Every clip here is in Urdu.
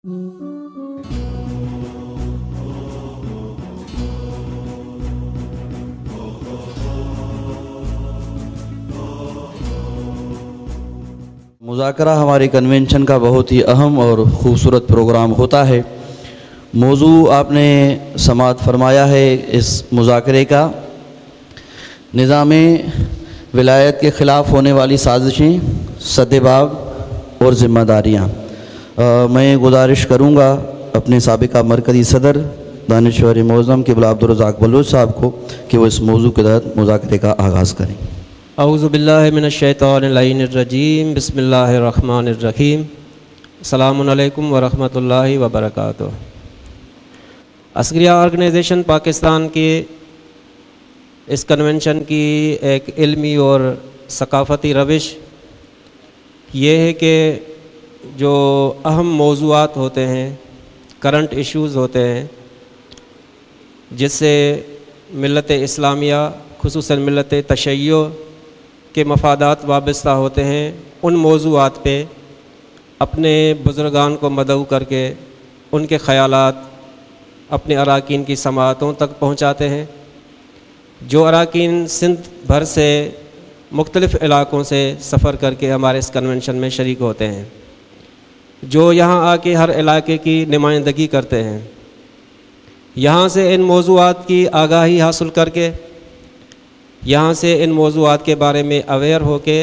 مذاکرہ ہماری کنونشن کا بہت ہی اہم اور خوبصورت پروگرام ہوتا ہے۔ موضوع آپ نے سماعت فرمایا ہے اس مذاکرے کا، نظام ولایت کے خلاف ہونے والی سازشیں، سدباب اور ذمہ داریاں۔ میں گزارش کروں گا اپنے سابقہ مرکزی صدر دانشور معظم قبلہ عبدالرزاق بلوچ صاحب کو کہ وہ اس موضوع کے تحت مذاکرے کا آغاز کریں۔ اعوذ باللہ من الشیطان اللعین الرجیم، بسم اللہ الرحمن الرحیم۔ السلام علیکم ورحمۃ اللہ وبرکاتہ۔ عسکریہ آرگنائزیشن پاکستان کی اس کنونشن کی ایک علمی اور ثقافتی روش یہ ہے کہ جو اہم موضوعات ہوتے ہیں، کرنٹ ایشوز ہوتے ہیں، جس سے ملت اسلامیہ خصوصاً ملت تشیع کے مفادات وابستہ ہوتے ہیں، ان موضوعات پہ اپنے بزرگان کو مدعو کر کے ان کے خیالات اپنے اراکین کی سماعتوں تک پہنچاتے ہیں۔ جو اراکین سندھ بھر سے مختلف علاقوں سے سفر کر کے ہمارے اس کنونشن میں شریک ہوتے ہیں، جو یہاں آ کے ہر علاقے کی نمائندگی کرتے ہیں، یہاں سے ان موضوعات کی آگاہی حاصل کر کے، یہاں سے ان موضوعات کے بارے میں اویئر ہو کے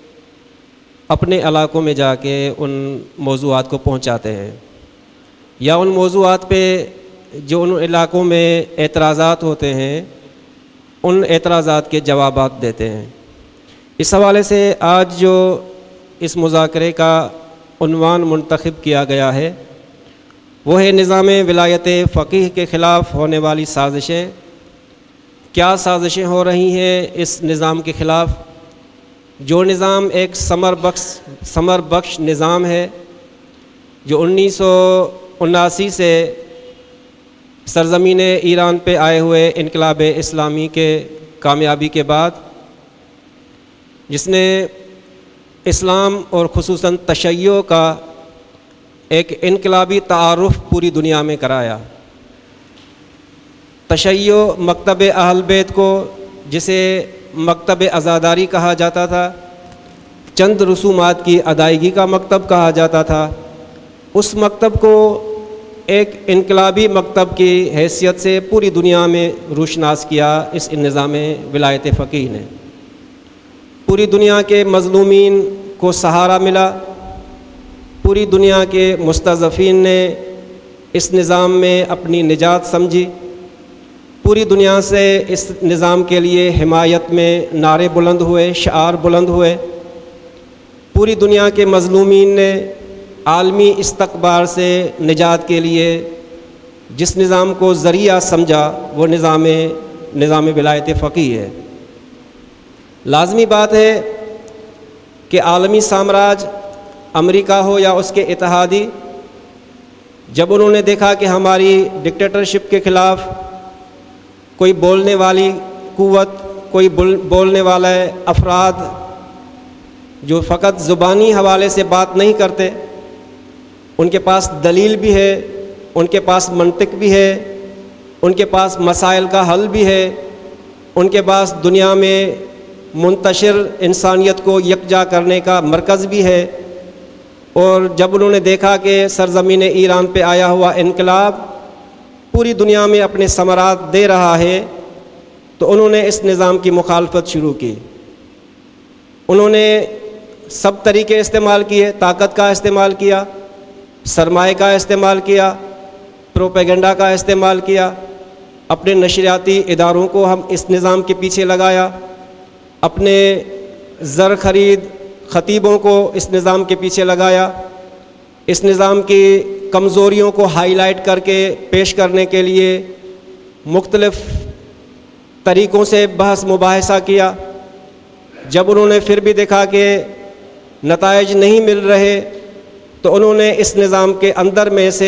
اپنے علاقوں میں جا کے ان موضوعات کو پہنچاتے ہیں، یا ان موضوعات پہ جو ان علاقوں میں اعتراضات ہوتے ہیں ان اعتراضات کے جوابات دیتے ہیں۔ اس حوالے سے آج جو اس مذاکرے کا عنوان منتخب کیا گیا ہے وہ ہے نظام ولایت فقیہ کے خلاف ہونے والی سازشیں۔ کیا سازشیں ہو رہی ہیں اس نظام کے خلاف؟ جو نظام ایک ثمر بخش نظام ہے، جو 1979 سے سرزمین ایران پہ آئے ہوئے انقلاب اسلامی کے کامیابی کے بعد، جس نے اسلام اور خصوصاً تشیع کا ایک انقلابی تعارف پوری دنیا میں کرایا۔ تشیع مکتب اہل بیت کو، جسے مکتب عزاداری کہا جاتا تھا، چند رسومات کی ادائیگی کا مکتب کہا جاتا تھا، اس مکتب کو ایک انقلابی مکتب کی حیثیت سے پوری دنیا میں روشناس کیا اس نظام ولایت فقیہ نے۔ پوری دنیا کے مظلومین کو سہارا ملا، پوری دنیا کے مستضعفین نے اس نظام میں اپنی نجات سمجھی، پوری دنیا سے اس نظام کے لیے حمایت میں نعرے بلند ہوئے، شعار بلند ہوئے۔ پوری دنیا کے مظلومین نے عالمی استقبال سے نجات کے لیے جس نظام کو ذریعہ سمجھا وہ نظام ولایت فقیہ ہے۔ لازمی بات ہے کہ عالمی سامراج امریکہ ہو یا اس کے اتحادی، جب انہوں نے دیکھا کہ ہماری ڈکٹیٹرشپ کے خلاف کوئی بولنے والی قوت، کوئی بولنے والے افراد جو فقط زبانی حوالے سے بات نہیں کرتے، ان کے پاس دلیل بھی ہے، ان کے پاس منطق بھی ہے، ان کے پاس مسائل کا حل بھی ہے، ان کے پاس دنیا میں منتشر انسانیت کو یکجا کرنے کا مرکز بھی ہے، اور جب انہوں نے دیکھا کہ سرزمین ایران پہ آیا ہوا انقلاب پوری دنیا میں اپنے ثمرات دے رہا ہے، تو انہوں نے اس نظام کی مخالفت شروع کی۔ انہوں نے سب طریقے استعمال کیے، طاقت کا استعمال کیا، سرمایہ کا استعمال کیا، پروپیگنڈا کا استعمال کیا، اپنے نشریاتی اداروں کو ہم اس نظام کے پیچھے لگایا، اپنے زر خرید خطیبوں کو اس نظام کے پیچھے لگایا، اس نظام کی کمزوریوں کو ہائی لائٹ کر کے پیش کرنے کے لیے مختلف طریقوں سے بحث مباحثہ کیا۔ جب انہوں نے پھر بھی دیکھا کہ نتائج نہیں مل رہے تو انہوں نے اس نظام کے اندر میں سے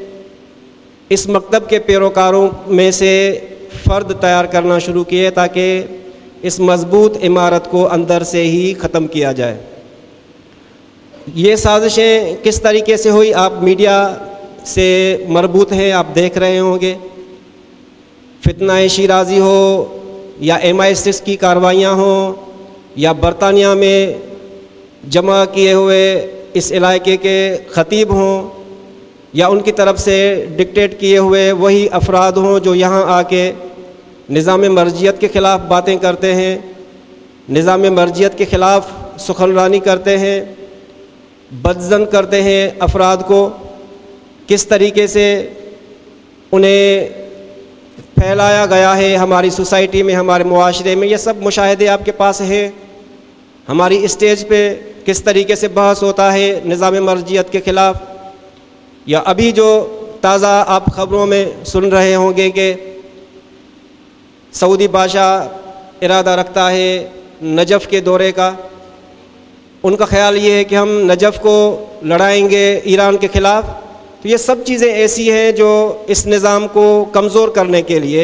اس مکتب کے پیروکاروں میں سے فرد تیار کرنا شروع کیے تاکہ اس مضبوط عمارت کو اندر سے ہی ختم کیا جائے۔ یہ سازشیں کس طریقے سے ہوئی آپ میڈیا سے مربوط ہیں، آپ دیکھ رہے ہوں گے، فتنہ شیرازی ہو یا MI6 کی کارروائیاں ہوں یا برطانیہ میں جمع کیے ہوئے اس علاقے کے خطیب ہوں یا ان کی طرف سے ڈکٹیٹ کیے ہوئے وہی افراد ہوں جو یہاں آ کے نظام مرجعیت کے خلاف باتیں کرتے ہیں، نظام مرجعیت کے خلاف سخنرانی کرتے ہیں، بدظن کرتے ہیں افراد کو، کس طریقے سے انہیں پھیلایا گیا ہے ہماری سوسائٹی میں، ہمارے معاشرے میں، یہ سب مشاہدے آپ کے پاس ہیں۔ ہماری اسٹیج پہ کس طریقے سے بحث ہوتا ہے نظام مرجعیت کے خلاف، یا ابھی جو تازہ آپ خبروں میں سن رہے ہوں گے کہ سعودی بادشاہ ارادہ رکھتا ہے نجف کے دورے کا، ان کا خیال یہ ہے کہ ہم نجف کو لڑائیں گے ایران کے خلاف۔ تو یہ سب چیزیں ایسی ہیں جو اس نظام کو کمزور کرنے کے لیے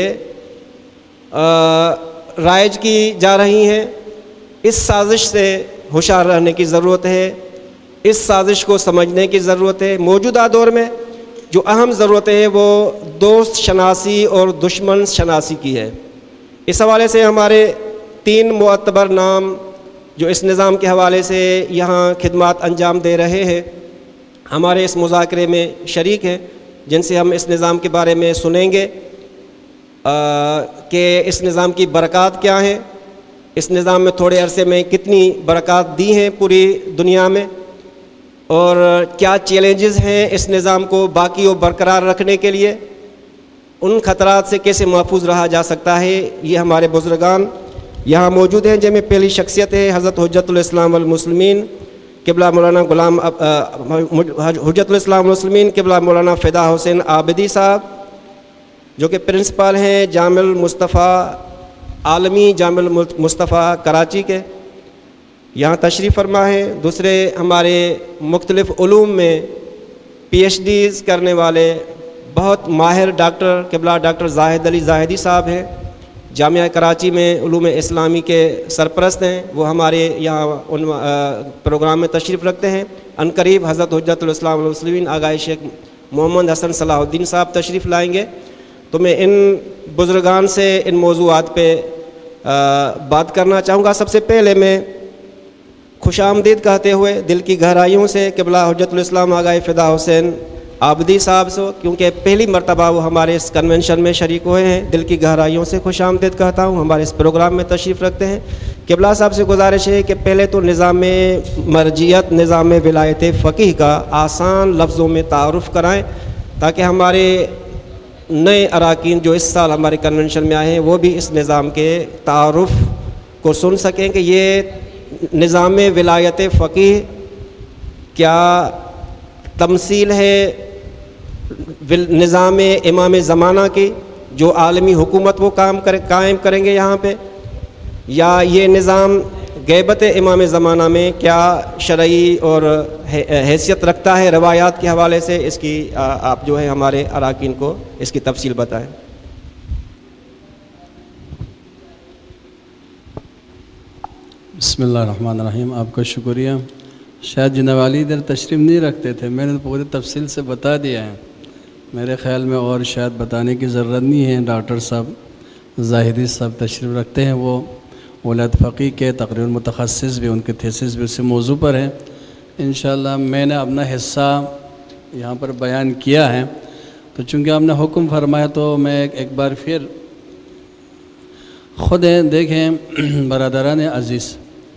رائج کی جا رہی ہیں۔ اس سازش سے ہوشیار رہنے کی ضرورت ہے، اس سازش کو سمجھنے کی ضرورت ہے۔ موجودہ دور میں جو اہم ضرورت ہے وہ دوست شناسی اور دشمن شناسی کی ہے۔ اس حوالے سے ہمارے 3 معتبر نام جو اس نظام کے حوالے سے یہاں خدمات انجام دے رہے ہیں، ہمارے اس مذاکرے میں شریک ہیں، جن سے ہم اس نظام کے بارے میں سنیں گے کہ اس نظام کی برکات کیا ہیں، اس نظام میں تھوڑے عرصے میں کتنی برکات دی ہیں پوری دنیا میں، اور کیا چیلنجز ہیں اس نظام کو باقی و برقرار رکھنے کے لیے، ان خطرات سے کیسے محفوظ رہا جا سکتا ہے۔ یہ ہمارے بزرگان یہاں موجود ہیں، جن میں پہلی شخصیت ہے حضرت حجت الاسلام والمسلمین قبلہ مولانا حجت الاسلام والمسلمین قبلہ مولانا فدا حسین عابدی صاحب، جو کہ پرنسپل ہیں جامع المصطفیٰ عالمی جامع المصطفیٰ کراچی کے، یہاں تشریف فرما ہے۔ دوسرے ہمارے مختلف علوم میں PhDs کرنے والے بہت ماہر ڈاکٹر قبلہ ڈاکٹر زاہد علی زاہدی صاحب ہیں، جامعہ کراچی میں علوم اسلامی کے سرپرست ہیں، وہ ہمارے یہاں پروگرام میں تشریف رکھتے ہیں۔ عنقریب حضرت حجت الاسلام والمسلمین آغائے شیخ محمد حسن صلاح الدین صاحب تشریف لائیں گے۔ تو میں ان بزرگان سے ان موضوعات پہ بات کرنا چاہوں گا۔ سب سے پہلے میں خوش آمدید کہتے ہوئے دل کی گہرائیوں سے قبلہ حجت الاسلام آغائے فدا حسین عابدی صاحب سے، کیونکہ پہلی مرتبہ وہ ہمارے اس کنونشن میں شریک ہوئے ہیں، دل کی گہرائیوں سے خوش آمدید کہتا ہوں، ہمارے اس پروگرام میں تشریف رکھتے ہیں۔ قبلہ صاحب سے گزارش ہے کہ پہلے تو نظام مرجعیت، نظام ولایت فقیہ کا آسان لفظوں میں تعارف کرائیں، تاکہ ہمارے نئے اراکین جو اس سال ہمارے کنونشن میں آئے ہیں وہ بھی اس نظام کے تعارف کو سن سکیں کہ یہ نظام ولایت فقیہ کیا تمثیل ہے نظام امام زمانہ کی، جو عالمی حکومت وہ قائم کریں گے یہاں پہ، یا یہ نظام غیبت امام زمانہ میں کیا شرعی اور حیثیت رکھتا ہے روایات کے حوالے سے۔ اس کی آپ جو ہے ہمارے اراکین کو اس کی تفصیل بتائیں۔ بسم اللہ الرحمن الرحیم۔ آپ کا شکریہ۔ شاید جناب علی ادھر تشریف نہیں رکھتے تھے، میں نے پوری تفصیل سے بتا دیا ہے، میرے خیال میں اور شاید بتانے کی ضرورت نہیں ہے۔ ڈاکٹر صاحب زاہدی صاحب تشریف رکھتے ہیں، وہ ولایت فقیہ کے تقریباً متخصص بھی، ان کے تھیسس بھی اسی موضوع پر ہے۔ انشاءاللہ میں نے اپنا حصہ یہاں پر بیان کیا ہے، تو چونکہ آپ نے حکم فرمایا تو میں ایک بار پھر خود دیکھیں برادران عزیز،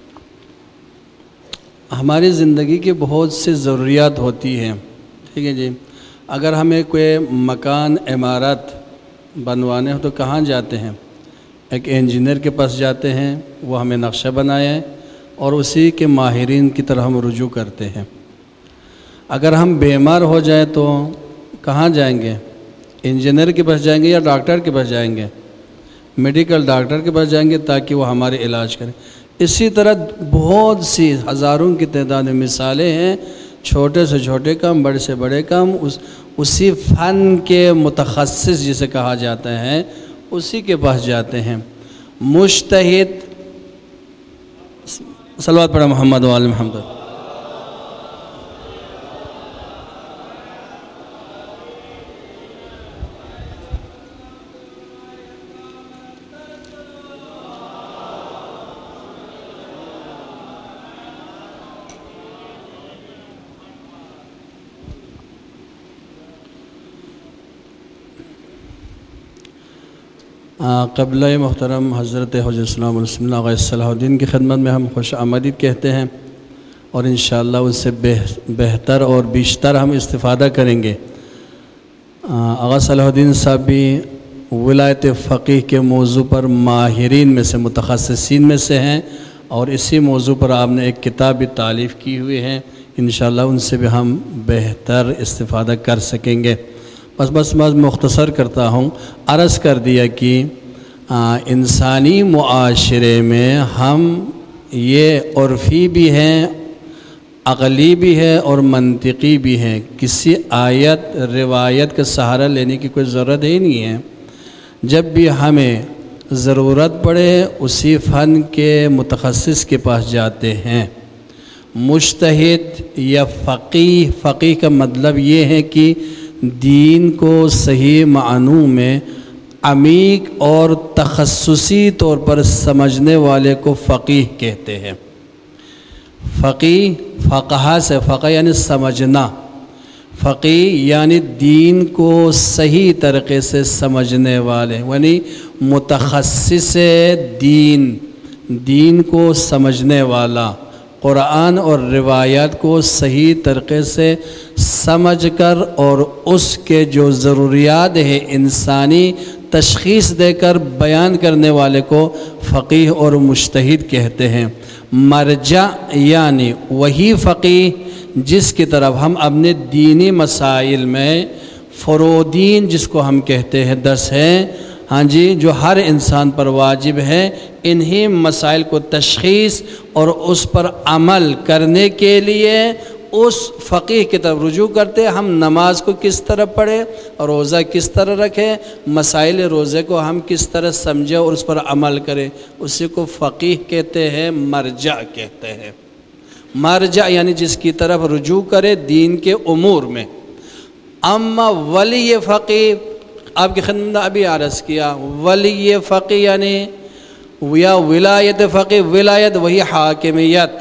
ہماری زندگی کی بہت سی ضروریات ہوتی ہیں، ٹھیک ہے جی۔ اگر ہمیں کوئی مکان عمارت بنوانے ہو تو کہاں جاتے ہیں؟ ایک انجینئر کے پاس جاتے ہیں، وہ ہمیں نقشہ بنائے اور اسی کے ماہرین کی طرح ہم رجوع کرتے ہیں۔ اگر ہم بیمار ہو جائیں تو کہاں جائیں گے؟ انجینئر کے پاس جائیں گے یا ڈاکٹر کے پاس جائیں گے؟ میڈیکل ڈاکٹر کے پاس جائیں گے تاکہ وہ ہمارے علاج کریں۔ اسی طرح بہت سی ہزاروں کی تعداد میں مثالیں ہیں، چھوٹے سے چھوٹے کام، بڑے سے بڑے کام، اسی فن کے متخصص جسے کہا جاتا ہے اسی کے پاس جاتے ہیں۔ مجتہد، صلوات پڑھیں محمد و آل محمد۔ قبلہ محترم حضرت حجۃ الاسلام رسول اللہ صلاح الدین کی خدمت میں ہم خوش آمدید کہتے ہیں، اور انشاءاللہ اس سے بہتر اور بیشتر ہم استفادہ کریں گے۔ آغا صلاح الدین صاحب بھی ولایت فقیہ کے موضوع پر ماہرین میں سے، متخصصین میں سے ہیں، اور اسی موضوع پر آپ نے ایک کتاب بھی تالیف کی ہوئی ہے، انشاءاللہ ان سے بھی ہم بہتر استفادہ کر سکیں گے۔ بس مختصر کرتا ہوں، عرض کر دیا کہ انسانی معاشرے میں ہم یہ عرفی بھی ہیں، عقلی بھی ہے اور منطقی بھی ہیں، کسی آیت روایت کا سہارا لینے کی کوئی ضرورت ہی نہیں ہے۔ جب بھی ہمیں ضرورت پڑے اسی فن کے متخصص کے پاس جاتے ہیں۔ مجتہد یا فقیہ کا مطلب یہ ہے کہ دین کو صحیح معنوں میں عمیق اور تخصصی طور پر سمجھنے والے کو فقیہ کہتے ہیں۔ فقہ سے فقہ یعنی سمجھنا، فقیہ یعنی دین کو صحیح طریقے سے سمجھنے والے، یعنی متخصص دین کو سمجھنے والا، قرآن اور روایات کو صحیح طریقے سے سمجھ کر اور اس کے جو ضروریات ہے انسانی تشخیص دے کر بیان کرنے والے کو فقیہ اور مجتہد کہتے ہیں۔ مرجع یعنی وہی فقیہ جس کی طرف ہم اپنے دینی مسائل میں فرودین جس کو ہم کہتے ہیں 10 ہیں، ہاں جی، جو ہر انسان پر واجب ہے، انہی مسائل کو تشخیص اور اس پر عمل کرنے کے لیے اس فقیہ کی طرف رجوع کرتے۔ ہم نماز کو کس طرح پڑھیں، روزہ کس طرح رکھیں، مسائل روزے کو ہم کس طرح سمجھیں اور اس پر عمل کریں، اسی کو فقیہ کہتے ہیں، مرجع کہتے ہیں۔ مرجع یعنی جس کی طرف رجوع کرے دین کے امور میں۔ اما ولی فقیہ، آپ کی خدمت میں ابھی عرض کیا، ولی فقیہ یعنی یا ولایت فقیہ، ولایت وہی حاکمیت،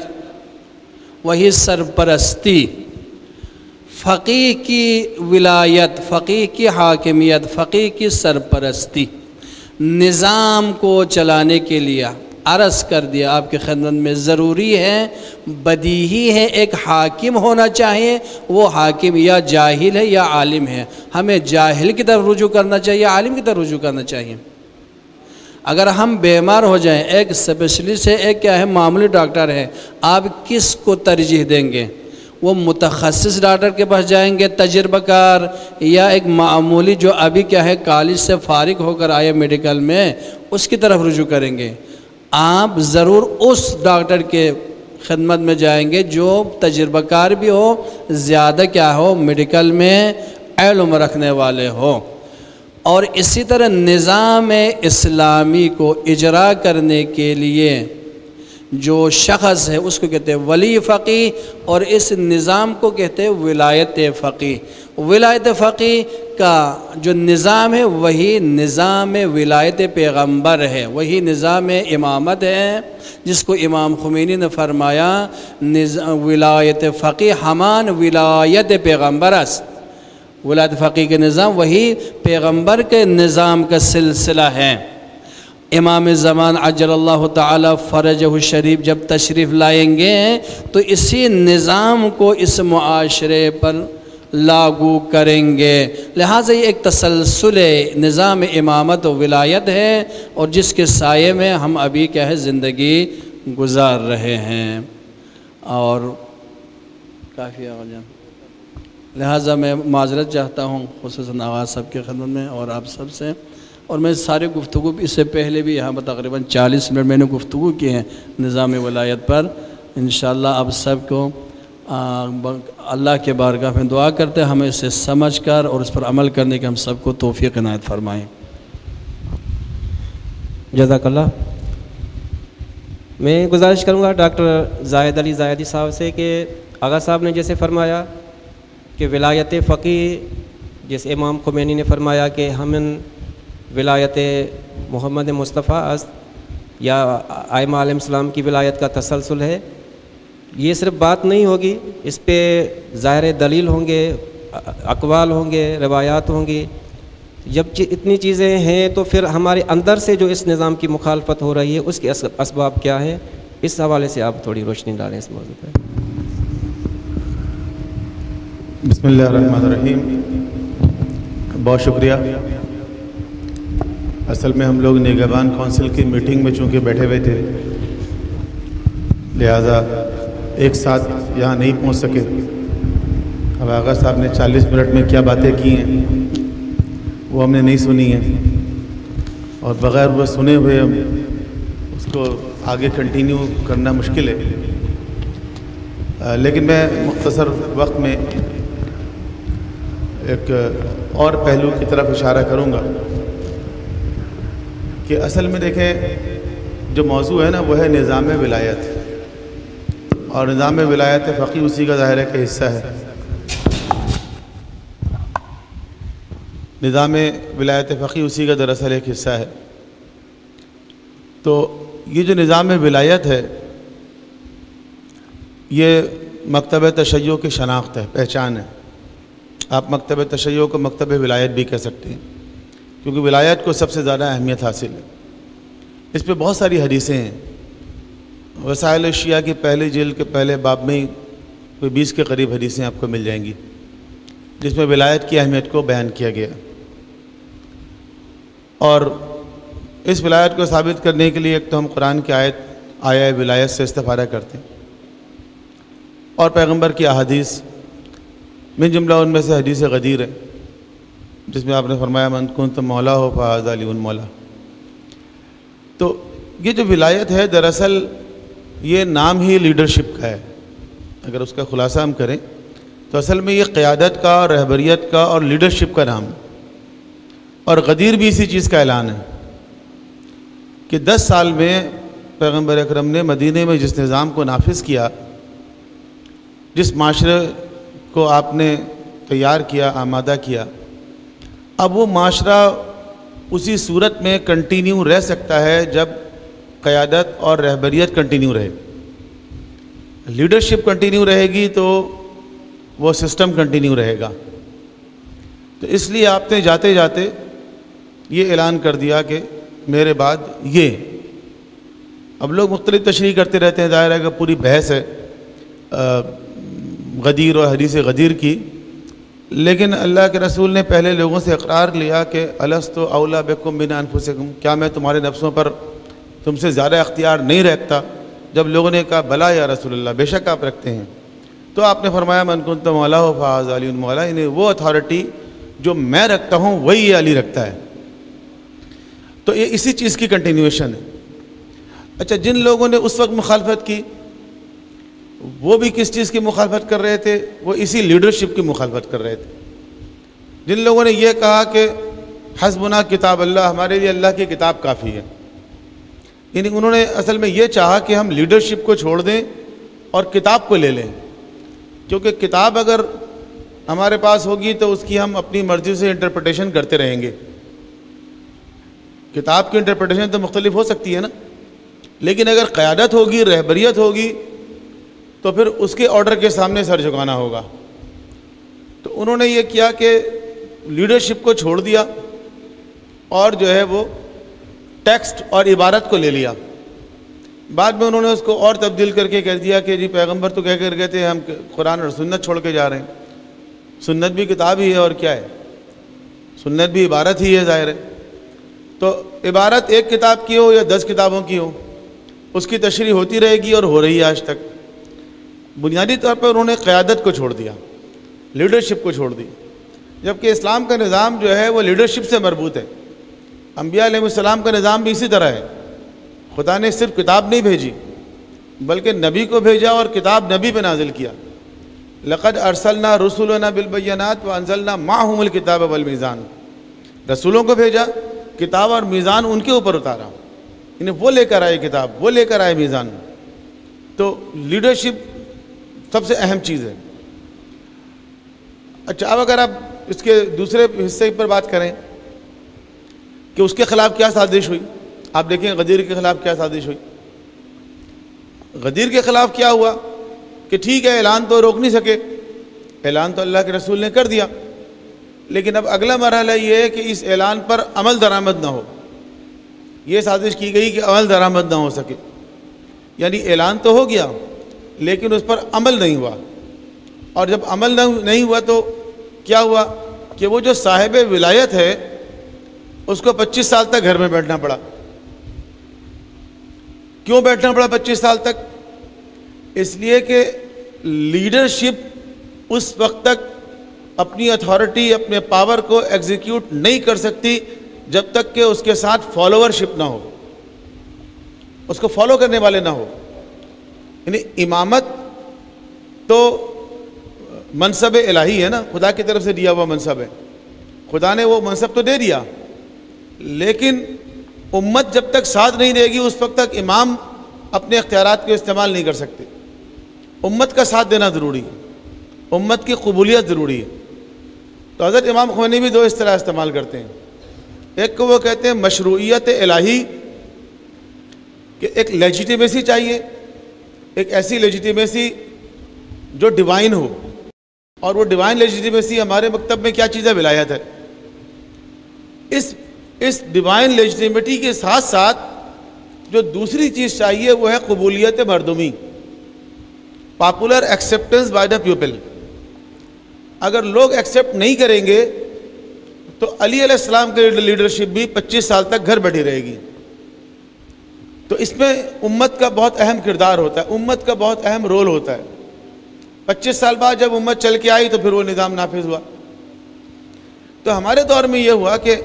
وہی سرپرستی، فقیہ کی ولایت، فقیہ کی حاکمیت، فقیہ کی سرپرستی، نظام کو چلانے کے لیے عرض کر دیا آپ کی خدمت میں، ضروری ہے، بدیہی ہے، ایک حاکم ہونا چاہیے، وہ حاکم یا جاہل ہے یا عالم ہے۔ ہمیں جاہل کی طرف رجوع کرنا چاہیے، عالم کی طرف رجوع کرنا چاہیے۔ اگر ہم بیمار ہو جائیں، ایک اسپیشلسٹ ہے، ایک کیا ہے معمولی ڈاکٹر ہے، آپ کس کو ترجیح دیں گے؟ وہ متخصص ڈاکٹر کے پاس جائیں گے تجربہ کار، یا ایک معمولی جو ابھی کیا ہے کالج سے فارغ ہو کر آئے میڈیکل میں، اس کی طرف رجوع کریں گے؟ آپ ضرور اس ڈاکٹر کے خدمت میں جائیں گے جو تجربہ کار بھی ہو، زیادہ کیا ہو میڈیکل میں علم رکھنے والے ہو۔ اور اسی طرح نظام اسلامی کو اجرا کرنے کے لیے جو شخص ہے اس کو کہتے ہیں ولی فقیہ، اور اس نظام کو کہتے ہیں ولایت فقیہ۔ ولایت فقیہ کا جو نظام ہے وہی نظام ولایت پیغمبر ہے، وہی نظام امامت ہے، جس کو امام خمینی نے فرمایا ولایت فقیہ ہمان ولایت پیغمبر است۔ ولایت فقیہ کے نظام وہی پیغمبر کے نظام کا سلسلہ ہے۔ امام زمان عجل اللہ تعالی فرجہ الشریف جب تشریف لائیں گے تو اسی نظام کو اس معاشرے پر لاگو کریں گے۔ لہٰذا یہ ایک تسلسل نظام امامت و ولایت ہے، اور جس کے سائے میں ہم ابھی کیا ہے زندگی گزار رہے ہیں۔ اور کافی آغاز، لہٰذا میں معذرت چاہتا ہوں خصوصاً آغاز صاحب کی خدمت میں اور آپ سب سے، اور میں سارے گفتگو اس سے پہلے بھی یہاں پر تقریباً 40 منٹ میں نے گفتگو کی ہے نظام ولایت پر۔ انشاءاللہ آپ سب کو اللہ کے بارگاہ میں دعا کرتے ہیں ہمیں اسے سمجھ کر اور اس پر عمل کرنے کے ہم سب کو توفیق عنایت فرمائیں۔ جزاک اللہ۔ میں گزارش کروں گا ڈاکٹر زاہد علی زاہدی صاحب سے کہ آغا صاحب نے جیسے فرمایا کہ ولایت فقیہ، جیسے امام خمینی نے فرمایا کہ ہم ولایت محمد مصطفیٰ است یا ائمہ علیہ السلام کی ولایت کا تسلسل ہے، یہ صرف بات نہیں ہوگی، اس پہ ظاہر دلیل ہوں گے، اقوال ہوں گے، روایات ہوں گی، جب اتنی چیزیں ہیں تو پھر ہمارے اندر سے جو اس نظام کی مخالفت ہو رہی ہے اس کے اسباب کیا ہیں؟ اس حوالے سے آپ تھوڑی روشنی ڈالیں اس موضوع پہ۔ بسم اللہ الرحمن الرحیم۔ بہت شکریہ۔ اصل میں ہم لوگ نگہبان کونسل کی میٹنگ میں چونکہ بیٹھے ہوئے تھے، لہٰذا ایک ساتھ یہاں نہیں پہنچ سکے۔ اب آغا صاحب نے 40 منٹ میں کیا باتیں کی ہیں وہ ہم نے نہیں سنی ہیں، اور بغیر وہ سنے ہوئے اس کو آگے کنٹینیو کرنا مشکل ہے، لیکن میں مختصر وقت میں ایک اور پہلو کی طرف اشارہ کروں گا کہ اصل میں دیکھیں جو موضوع ہے نا وہ ہے نظام ولایت، اور نظام ولایت فقی اسی کا ظاہر ہے کہ حصہ ہے۔ نظام ولایت فقی اسی کا دراصل ایک حصہ ہے۔ تو یہ جو نظام ولایت ہے یہ مکتب تشیع کی شناخت ہے، پہچان ہے۔ آپ مکتب تشیع کو مکتب ولایت بھی کہہ سکتے ہیں، کیونکہ ولایت کو سب سے زیادہ اہمیت حاصل ہے۔ اس پہ بہت ساری حدیثیں ہیں۔ وسائل شیعہ کی پہلی جلد کے پہلے باب میں ہی کوئی 20 کے قریب حدیثیں آپ کو مل جائیں گی جس میں ولایت کی اہمیت کو بیان کیا گیا، اور اس ولایت کو ثابت کرنے کے لیے ایک تو ہم قرآن کی آیہ ولایت سے استفادہ کرتے ہیں، اور پیغمبر کی احادیث، من جملہ ان میں سے حدیث غدیر ہے جس میں آپ نے فرمایا من کنت مولا ہو فہذا علی مولا۔ تو یہ جو ولایت ہے دراصل یہ نام ہی لیڈرشپ کا ہے۔ اگر اس کا خلاصہ ہم کریں تو اصل میں یہ قیادت کا، رہبریت کا اور لیڈرشپ کا نام ہے، اور غدیر بھی اسی چیز کا اعلان ہے کہ 10 سال میں پیغمبر اکرم نے مدینے میں جس نظام کو نافذ کیا، جس معاشرے کو آپ نے تیار کیا، آمادہ کیا، اب وہ معاشرہ اسی صورت میں کنٹینیو رہ سکتا ہے جب قیادت اور رہبریت کنٹینیو رہے۔ لیڈرشپ کنٹینیو رہے گی تو وہ سسٹم کنٹینیو رہے گا۔ تو اس لیے آپ نے جاتے جاتے یہ اعلان کر دیا کہ میرے بعد یہ۔ اب لوگ مختلف تشریح کرتے رہتے ہیں، ظاہر ہے کہ پوری بحث ہے غدیر اور حدیث غدیر کی، لیکن اللہ کے رسول نے پہلے لوگوں سے اقرار لیا کہ الست اولا بکم من انفسکم، کیا میں تمہارے نفسوں پر تم سے زیادہ اختیار نہیں رکھتا؟ جب لوگوں نے کہا بلا یا رسول اللہ، بے شک آپ رکھتے ہیں، تو آپ نے فرمایا من کنت مولا ہو فہذا علی مولا، یعنی وہ اتھارٹی جو میں رکھتا ہوں وہی یہ علی رکھتا ہے۔ تو یہ اسی چیز کی کنٹینیویشن ہے۔ اچھا، جن لوگوں نے اس وقت مخالفت کی وہ بھی کس چیز کی مخالفت کر رہے تھے؟ وہ اسی لیڈرشپ کی مخالفت کر رہے تھے۔ جن لوگوں نے یہ کہا کہ حسبنا کتاب اللہ، ہمارے لیے اللہ کی کتاب کافی ہے، یعنی انہوں نے اصل میں یہ چاہا کہ ہم لیڈرشپ کو چھوڑ دیں اور کتاب کو لے لیں، کیونکہ کتاب اگر ہمارے پاس ہوگی تو اس کی ہم اپنی مرضی سے انٹرپریٹیشن کرتے رہیں گے۔ کتاب کی انٹرپریٹیشن تو مختلف ہو سکتی ہے نا، لیکن اگر قیادت ہوگی، رہبریت ہوگی، تو پھر اس کے آرڈر کے سامنے سر جھکانا ہوگا۔ تو انہوں نے یہ کیا کہ لیڈرشپ کو چھوڑ دیا اور جو ہے وہ ٹیکسٹ اور عبارت کو لے لیا۔ بعد میں انہوں نے اس کو اور تبدیل کر کے کہہ دیا کہ جی پیغمبر تو کہہ کر گئے تھے ہم قرآن اور سنت چھوڑ کے جا رہے ہیں، سنت بھی کتاب ہی ہے اور کیا ہے، سنت بھی عبارت ہی ہے ظاہر ہے۔ تو عبارت ایک کتاب کی ہو یا 10 کتابوں کی ہو، اس کی تشریح ہوتی رہے گی اور ہو رہی ہے آج تک۔ بنیادی طور پر انہوں نے قیادت کو چھوڑ دیا، لیڈرشپ کو چھوڑ دی، جبکہ اسلام کا نظام جو ہے وہ لیڈرشپ سے مربوط ہے۔ انبیاء علیہ السلام کا نظام بھی اسی طرح ہے۔ خدا نے صرف کتاب نہیں بھیجی بلکہ نبی کو بھیجا اور کتاب نبی پہ نازل کیا۔ لقد ارسلنا رسولنا بالبینات وانزلنا معهم الکتاب والمیزان، رسولوں کو بھیجا، کتاب اور میزان ان کے اوپر اتارا، یعنی وہ لے کر آئے کتاب، وہ لے کر آئے میزان۔ تو لیڈرشپ سب سے اہم چیز ہے۔ اچھا، اب اگر آپ اس کے دوسرے حصے پر بات کریں کہ اس کے خلاف کیا سازش ہوئی، آپ دیکھیں غدیر کے خلاف کیا سازش ہوئی۔ غدیر کے خلاف کیا ہوا کہ ٹھیک ہے اعلان تو روک نہیں سکے، اعلان تو اللہ کے رسول نے کر دیا، لیکن اب اگلا مرحلہ یہ ہے کہ اس اعلان پر عمل درآمد نہ ہو. یہ سازش کی گئی کہ عمل درآمد نہ ہو سکے، یعنی اعلان تو ہو گیا لیکن اس پر عمل نہیں ہوا. اور جب عمل نہیں ہوا تو کیا ہوا کہ وہ جو صاحب ولایت ہے اس کو 25 سال تک گھر میں بیٹھنا پڑا. کیوں بیٹھنا پڑا 25 سال تک؟ اس لیے کہ لیڈرشپ اس وقت تک اپنی اتھارٹی، اپنے پاور کو ایگزیکیوٹ نہیں کر سکتی جب تک کہ اس کے ساتھ فالوورشپ نہ ہو، اس کو فالو کرنے والے نہ ہو. یعنی امامت تو منصب الہی ہے نا، خدا کی طرف سے دیا ہوا منصب ہے، خدا نے وہ منصب تو دے دیا، لیکن امت جب تک ساتھ نہیں دے گی اس وقت تک امام اپنے اختیارات کو استعمال نہیں کر سکتے. امت کا ساتھ دینا ضروری ہے، امت کی قبولیت ضروری ہے. تو حضرت امام خمینی بھی دو اصطلاح استعمال کرتے ہیں. ایک کو وہ کہتے ہیں مشروعیت الہی، کہ ایک لیجیٹیمیسی چاہیے، ایک ایسی لیجیٹیمیسی جو ڈیوائن ہو، اور وہ ڈیوائن لیجیٹیمیسی ہمارے مکتب میں کیا چیز ہے؟ ولایت ہے. اس ڈیوائن لیجیٹیمیٹی کے ساتھ ساتھ جو دوسری چیز چاہیے وہ ہے قبولیت مردمی، popular acceptance by the people. اگر لوگ ایکسیپٹ نہیں کریں گے تو علی علیہ السلام کی لیڈرشپ بھی 25 سال تک گھر بیٹھی رہے گی. تو اس میں امت کا بہت اہم کردار ہوتا ہے، امت کا بہت اہم رول ہوتا ہے. 25 سال بعد جب امت چل کے آئی تو پھر وہ نظام نافذ ہوا. تو ہمارے دور میں یہ ہوا کہ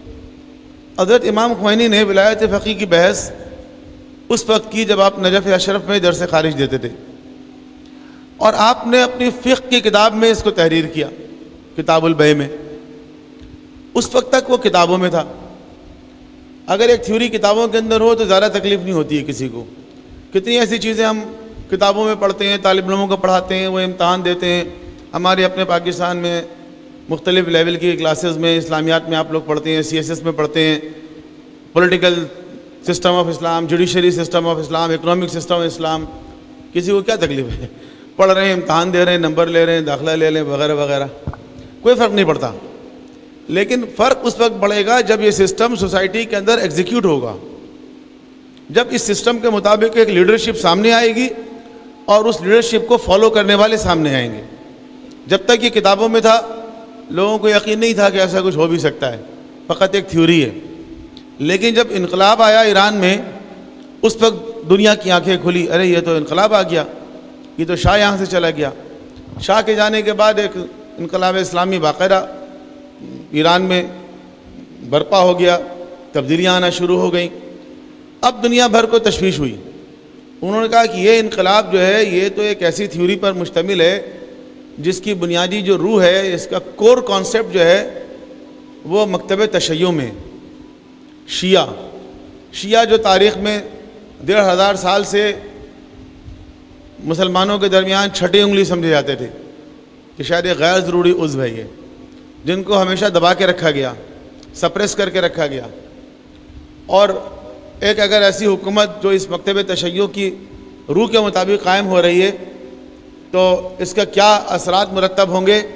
حضرت امام خمینی نے ولایت فقیہ کی بحث اس وقت کی جب آپ نجف اشرف میں درس خارج دیتے تھے، اور آپ نے اپنی فقہ کی کتاب میں اس کو تحریر کیا، کتاب البیع میں. اس وقت تک وہ کتابوں میں تھا. اگر ایک تھیوری کتابوں کے اندر ہو تو زیادہ تکلیف نہیں ہوتی ہے کسی کو. کتنی ایسی چیزیں ہم کتابوں میں پڑھتے ہیں، طالب علموں کو پڑھاتے ہیں، وہ امتحان دیتے ہیں. ہمارے اپنے پاکستان میں مختلف لیول کی کلاسز میں، اسلامیات میں آپ لوگ پڑھتے ہیں، CSS میں پڑھتے ہیں، political system of Islam, judiciary system of Islam, economic system of Islam. کسی کو کیا تکلیف ہے؟ پڑھ رہے ہیں، امتحان دے رہے ہیں، نمبر لے رہے ہیں، داخلہ لے لیں وغیرہ وغیرہ، کوئی فرق نہیں پڑتا. لیکن فرق اس وقت پڑے گا جب یہ سسٹم سوسائٹی کے اندر ایگزیکیوٹ ہوگا، جب اس سسٹم کے مطابق ایک لیڈرشپ سامنے آئے گی اور اس لیڈرشپ کو فالو کرنے والے سامنے آئیں گے. جب تک یہ کتابوں میں تھا لوگوں کو یقین نہیں تھا کہ ایسا کچھ ہو بھی سکتا ہے، فقط ایک تھیوری ہے. لیکن جب انقلاب آیا ایران میں اس وقت دنیا کی آنکھیں کھلی، ارے یہ تو انقلاب آ گیا، یہ تو شاہ یہاں سے چلا گیا. شاہ کے جانے کے بعد ایک انقلاب اسلامی باقاعدہ ایران میں برپا ہو گیا، تبدیلیاں آنا شروع ہو گئیں. اب دنیا بھر کو تشویش ہوئی. انہوں نے کہا کہ یہ انقلاب جو ہے یہ تو ایک ایسی تھیوری پر مشتمل ہے جس کی بنیادی جو روح ہے، اس کا کور کانسیپٹ جو ہے وہ مکتب تشیع میں. شیعہ جو تاریخ میں 1500 سال سے مسلمانوں کے درمیان چھٹی انگلی سمجھے جاتے تھے کہ شاید ایک غیر ضروری عضو ہے یہ، جن کو ہمیشہ دبا کے رکھا گیا، سپریس کر کے رکھا گیا. اور ایک اگر ایسی حکومت جو اس مکتب تشیع کی روح کے مطابق قائم ہو رہی ہے تو اس کا کیا اثرات مرتب ہوں گے.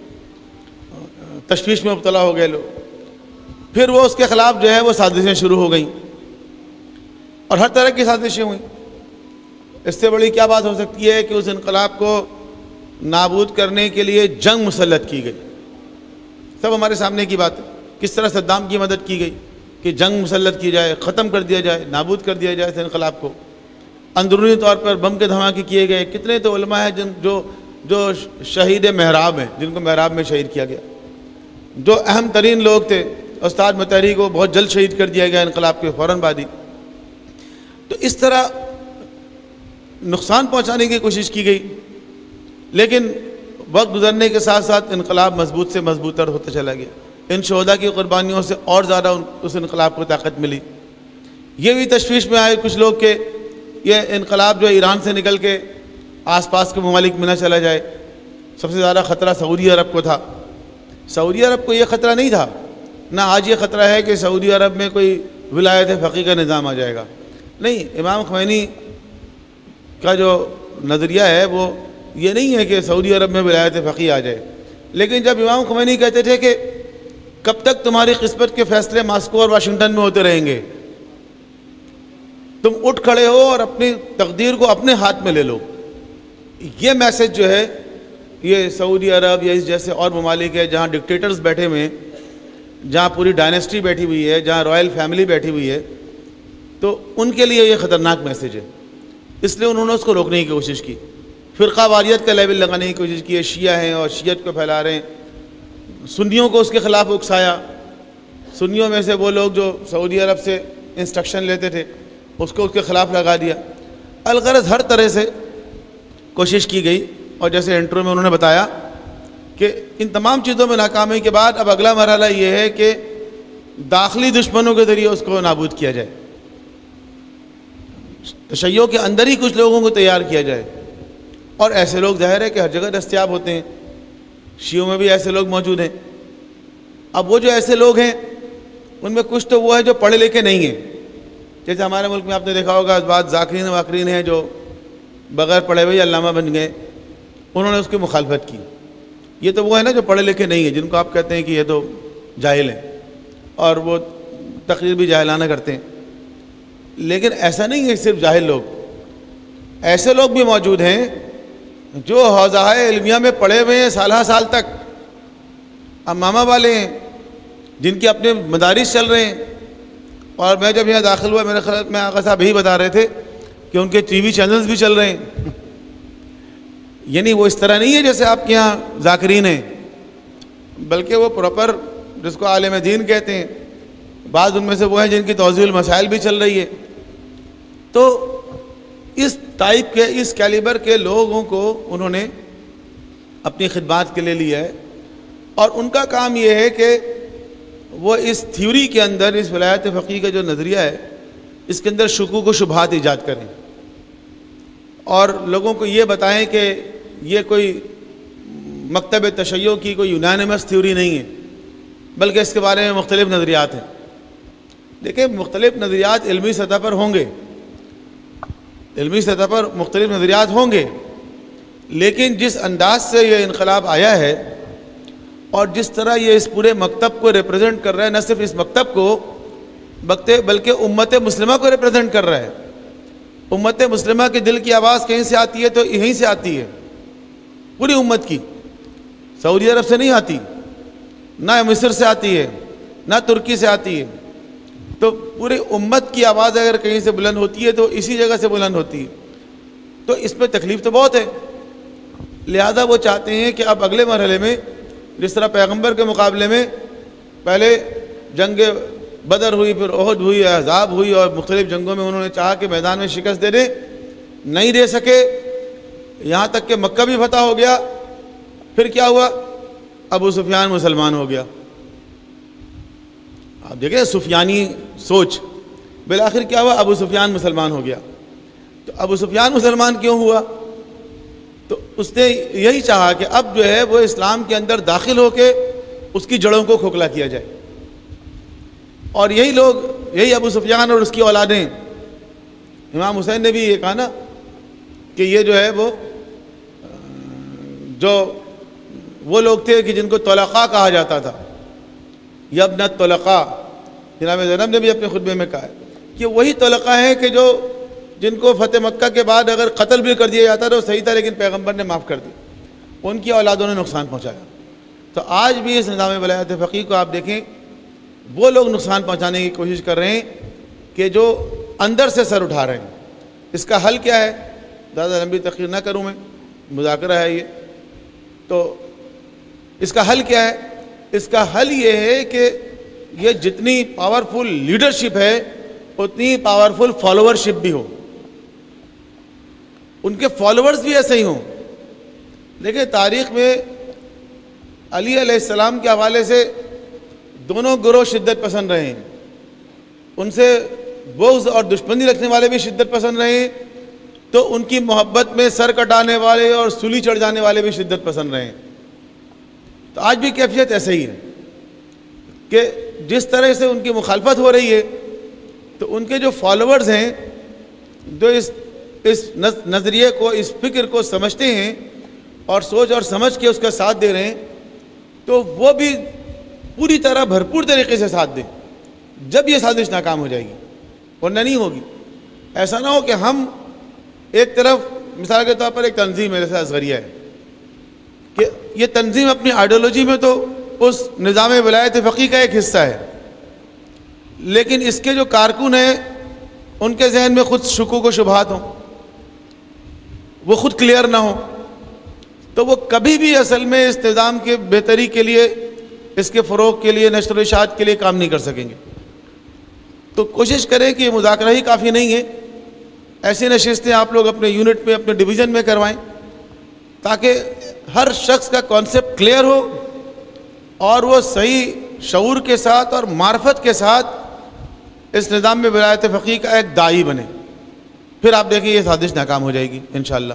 تشویش میں مبتلا ہو گئے لوگ. پھر وہ اس کے خلاف جو ہے وہ سازشیں شروع ہو گئیں، اور ہر طرح کی سازشیں ہوئیں. اس سے بڑی کیا بات ہو سکتی ہے کہ اس انقلاب کو نابود کرنے کے لیے جنگ مسلط کی گئی. سب ہمارے سامنے کی بات ہے. کس طرح صدام کی مدد کی گئی کہ جنگ مسلط کی جائے، ختم کر دیا جائے، نابود کر دیا جائے اس انقلاب کو. اندرونی طور پر بم کے دھماکے کیے گئے. کتنے تو علماء ہیں جو شہید محراب ہیں، جن کو محراب میں شہید کیا گیا. جو اہم ترین لوگ تھے، استاد مطہری کو بہت جلد شہید کر دیا گیا انقلاب کے فوراً بعد ہی. تو اس طرح نقصان پہنچانے کی کوشش کی گئی. لیکن وقت گزرنے کے ساتھ ساتھ انقلاب مضبوط سے مضبوط تر ہوتا چلا گیا. ان شہداء کی قربانیوں سے اور زیادہ اس انقلاب کو طاقت ملی. یہ بھی تشویش میں آئے کچھ لوگ کہ یہ انقلاب جو ایران سے نکل کے آس پاس کے ممالک میں نہ چلا جائے. سب سے زیادہ خطرہ سعودی عرب کو تھا. سعودی عرب کو یہ خطرہ نہیں تھا، نہ آج یہ خطرہ ہے کہ سعودی عرب میں کوئی ولایت فقیہ کا نظام آ جائے گا. نہیں، امام خمینی کا جو نظریہ ہے وہ یہ نہیں ہے کہ سعودی عرب میں ولایت فقیہ آ جائے. لیکن جب امام خمینی کہتے تھے کہ کب تک تمہاری قسمت کے فیصلے ماسکو اور واشنگٹن میں ہوتے رہیں گے، تم اٹھ کھڑے ہو اور اپنی تقدیر کو اپنے ہاتھ میں لے لو، یہ میسج جو ہے یہ سعودی عرب یا اس جیسے اور ممالک ہے جہاں ڈکٹیٹرز بیٹھے ہوئے ہیں، جہاں پوری ڈائنیسٹی بیٹھی ہوئی ہے، جہاں رائل فیملی بیٹھی ہوئی ہے، تو ان کے لیے یہ خطرناک میسج ہے. اس لیے انہوں نے اس کو روکنے کی کوشش کی، فرقہ واریت کا لیبل لگانے کی کوشش کی ہے، شیعہ ہیں اور شیعت کو پھیلا رہے ہیں، سنیوں کو اس کے خلاف اکسایا. سنیوں میں سے وہ لوگ جو سعودی عرب سے انسٹرکشن لیتے تھے اس کو اس کے خلاف لگا دیا. الغرض ہر طرح سے کوشش کی گئی، اور جیسے انٹرو میں انہوں نے بتایا کہ ان تمام چیزوں میں ناکامی کے بعد اب اگلا مرحلہ یہ ہے کہ داخلی دشمنوں کے ذریعے اس کو نابود کیا جائے، تشیع کے اندر ہی کچھ لوگوں کو تیار کیا جائے. اور ایسے لوگ ظاہر ہے کہ ہر جگہ دستیاب ہوتے ہیں، شیعوں میں بھی ایسے لوگ موجود ہیں. اب وہ جو ایسے لوگ ہیں ان میں کچھ تو وہ ہے جو پڑھے لکھے نہیں ہیں، جیسے ہمارے ملک میں آپ نے دیکھا ہوگا بعض ذاکرین واکرین ہیں جو بغیر پڑھے ہوئے علامہ بن گئے، انہوں نے اس کی مخالفت کی. یہ تو وہ ہے نا جو پڑھے لکھے نہیں ہیں، جن کو آپ کہتے ہیں کہ یہ تو جاہل ہیں اور وہ تقریر بھی جاہلانہ کرتے ہیں. لیکن ایسا نہیں ہے صرف جاہل لوگ، ایسے لوگ بھی موجود ہیں جو حوزہ علمیہ میں پڑھے ہوئے ہیں سالہ سال تک، امامہ والے ہیں جن کے اپنے مدارس چل رہے ہیں. اور میں جب یہاں داخل ہوا میرے خیال میں آقا صاحب یہی بتا رہے تھے کہ ان کے ٹی وی چینلز بھی چل رہے ہیں. یعنی وہ اس طرح نہیں ہے جیسے آپ کے یہاں ذاکرین ہیں، بلکہ وہ پراپر جس کو عالم دین کہتے ہیں. بعض ان میں سے وہ ہیں جن کی توضیح المسائل بھی چل رہی ہے. تو اس ٹائپ کے اس کیلیبر کے لوگوں کو انہوں نے اپنی خدمات کے لیے لیا ہے، اور ان کا کام یہ ہے کہ وہ اس تھیوری کے اندر، اس ولایت فقیہ کا جو نظریہ ہے اس کے اندر شکوک و شبہات ایجاد کریں اور لوگوں کو یہ بتائیں کہ یہ کوئی مکتب تشیع کی کوئی یونانیمس تھیوری نہیں ہے، بلکہ اس کے بارے میں مختلف نظریات ہیں. دیکھیں مختلف نظریات علمی سطح پر ہوں گے، علمی سطح پر مختلف نظریات ہوں گے، لیکن جس انداز سے یہ انقلاب آیا ہے اور جس طرح یہ اس پورے مکتب کو ریپرزینٹ کر رہا ہے، نہ صرف اس مکتب کو بلکہ امت مسلمہ کو ریپرزینٹ کر رہا ہے. امت مسلمہ کے دل کی آواز کہیں سے آتی ہے تو یہیں سے آتی ہے، پوری امت کی، سعودی عرب سے نہیں آتی، نہ مصر سے آتی ہے، نہ ترکی سے آتی ہے. تو پوری امت کی آواز اگر کہیں سے بلند ہوتی ہے تو اسی جگہ سے بلند ہوتی ہے. تو اس میں تکلیف تو بہت ہے. لہذا وہ چاہتے ہیں کہ اب اگلے مرحلے میں جس طرح پیغمبر کے مقابلے میں پہلے جنگ بدر ہوئی، پھر احد ہوئی، احزاب ہوئی، اور مختلف جنگوں میں انہوں نے چاہا کہ میدان میں شکست دے دیں، نہیں دے سکے، یہاں تک کہ مکہ بھی فتح ہو گیا. پھر کیا ہوا؟ ابو سفیان مسلمان ہو گیا. آپ دیکھیں سفیانی سوچ، بالآخر کیا ہوا؟ ابو سفیان مسلمان ہو گیا. تو ابو سفیان مسلمان کیوں ہوا؟ تو اس نے یہی چاہا کہ اب جو ہے وہ اسلام کے اندر داخل ہو کے اس کی جڑوں کو کھوکھلا کیا جائے. اور یہی لوگ، یہی ابو سفیان اور اس کی اولادیں، امام حسین نے بھی یہ کہا نا کہ یہ جو ہے وہ لوگ تھے کہ جن کو طلقاء کہا جاتا تھا، یا ابن طلقاء. جناب زینب نے بھی اپنے خطبے میں کہا ہے کہ وہی طلقاء ہیں کہ جن کو فتح مکہ کے بعد اگر قتل بھی کر دیا جاتا تو صحیح تھا، لیکن پیغمبر نے معاف کر دی، ان کی اولادوں نے نقصان پہنچایا. تو آج بھی اس نظام ولایت فقیہ کو آپ دیکھیں، وہ لوگ نقصان پہنچانے کی کوشش کر رہے ہیں کہ جو اندر سے سر اٹھا رہے ہیں. اس کا حل کیا ہے؟ زیادہ لمبی تقریر نہ کروں میں، مذاکرہ ہے یہ. تو اس کا حل کیا ہے؟ اس کا حل یہ ہے کہ یہ جتنی پاورفل لیڈرشپ ہے اتنی پاورفل فالوورشپ بھی ہو، ان کے فالوورز بھی ایسے ہی ہوں. دیکھیں تاریخ میں علی علیہ السلام کے حوالے سے دونوں گروہ شدت پسند رہے ہیں، ان سے بغض اور دشمنی رکھنے والے بھی شدت پسند رہے ہیں، تو ان کی محبت میں سر کٹانے والے اور سولی چڑھ جانے والے بھی شدت پسند رہے ہیں. تو آج بھی کیفیت ایسے ہی ہے کہ جس طرح سے ان کی مخالفت ہو رہی ہے تو ان کے جو فالوورز ہیں جو اس نظریے کو، اس فکر کو سمجھتے ہیں اور سوچ اور سمجھ کے اس کا ساتھ دے رہے ہیں، تو وہ بھی پوری طرح بھرپور طریقے سے ساتھ دیں جب یہ سازش ناکام ہو جائے گی، ورنہ نہیں ہوگی۔ ایسا نہ ہو کہ ہم ایک طرف، مثال کے طور پر ایک تنظیم ہے جیسے اصغریہ ہے، کہ یہ تنظیم اپنی آئیڈیالوجی میں تو اس نظام ولایت فقیہ کا ایک حصہ ہے، لیکن اس کے جو کارکن ہیں ان کے ذہن میں خود شکوک و شبہات ہوں، وہ خود کلیئر نہ ہوں، تو وہ کبھی بھی اصل میں اس نظام کے بہتری کے لیے، اس کے فروغ کے لیے، نشر و اشاعت کے لیے کام نہیں کر سکیں گے۔ تو کوشش کریں کہ یہ مذاکرہ ہی کافی نہیں ہے، ایسی نشستیں آپ لوگ اپنے یونٹ میں، اپنے ڈویژن میں کروائیں، تاکہ ہر شخص کا کانسیپٹ کلیئر ہو اور وہ صحیح شعور کے ساتھ اور معرفت کے ساتھ اس نظام میں ولایت فقیہ کا ایک داعی بنے۔ پھر آپ دیکھیں یہ سازش ناکام ہو جائے گی انشاءاللہ۔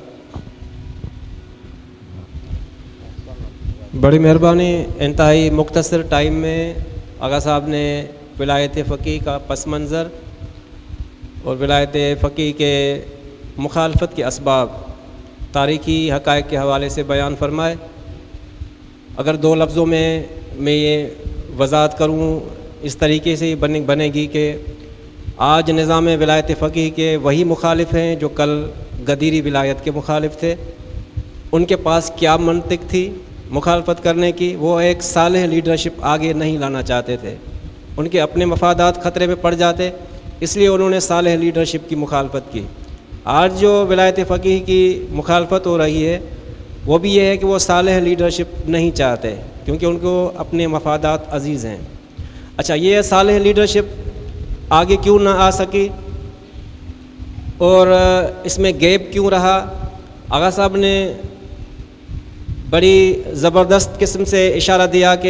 بڑی مہربانی، انتہائی مختصر ٹائم میں آغا صاحب نے ولایت فقیہ کا پس منظر اور ولایت فقیہ کے مخالفت کے اسباب تاریخی حقائق کے حوالے سے بیان فرمائے۔ اگر دو لفظوں میں یہ وضاحت کروں، اس طریقے سے بنے گی کہ آج نظام ولایت فقیہ کے وہی مخالف ہیں جو کل غدیری ولایت کے مخالف تھے۔ ان کے پاس کیا منطق تھی مخالفت کرنے کی؟ وہ ایک صالح لیڈرشپ آگے نہیں لانا چاہتے تھے، ان کے اپنے مفادات خطرے میں پڑ جاتے، اس لیے انہوں نے صالح لیڈرشپ کی مخالفت کی۔ آج جو ولایت فقیہ کی مخالفت ہو رہی ہے وہ بھی یہ ہے کہ وہ صالح لیڈرشپ نہیں چاہتے، کیونکہ ان کو اپنے مفادات عزیز ہیں۔ اچھا، یہ صالح لیڈرشپ آگے کیوں نہ آ سکی اور اس میں گیپ کیوں رہا؟ آغا صاحب نے بڑی زبردست قسم سے اشارہ دیا کہ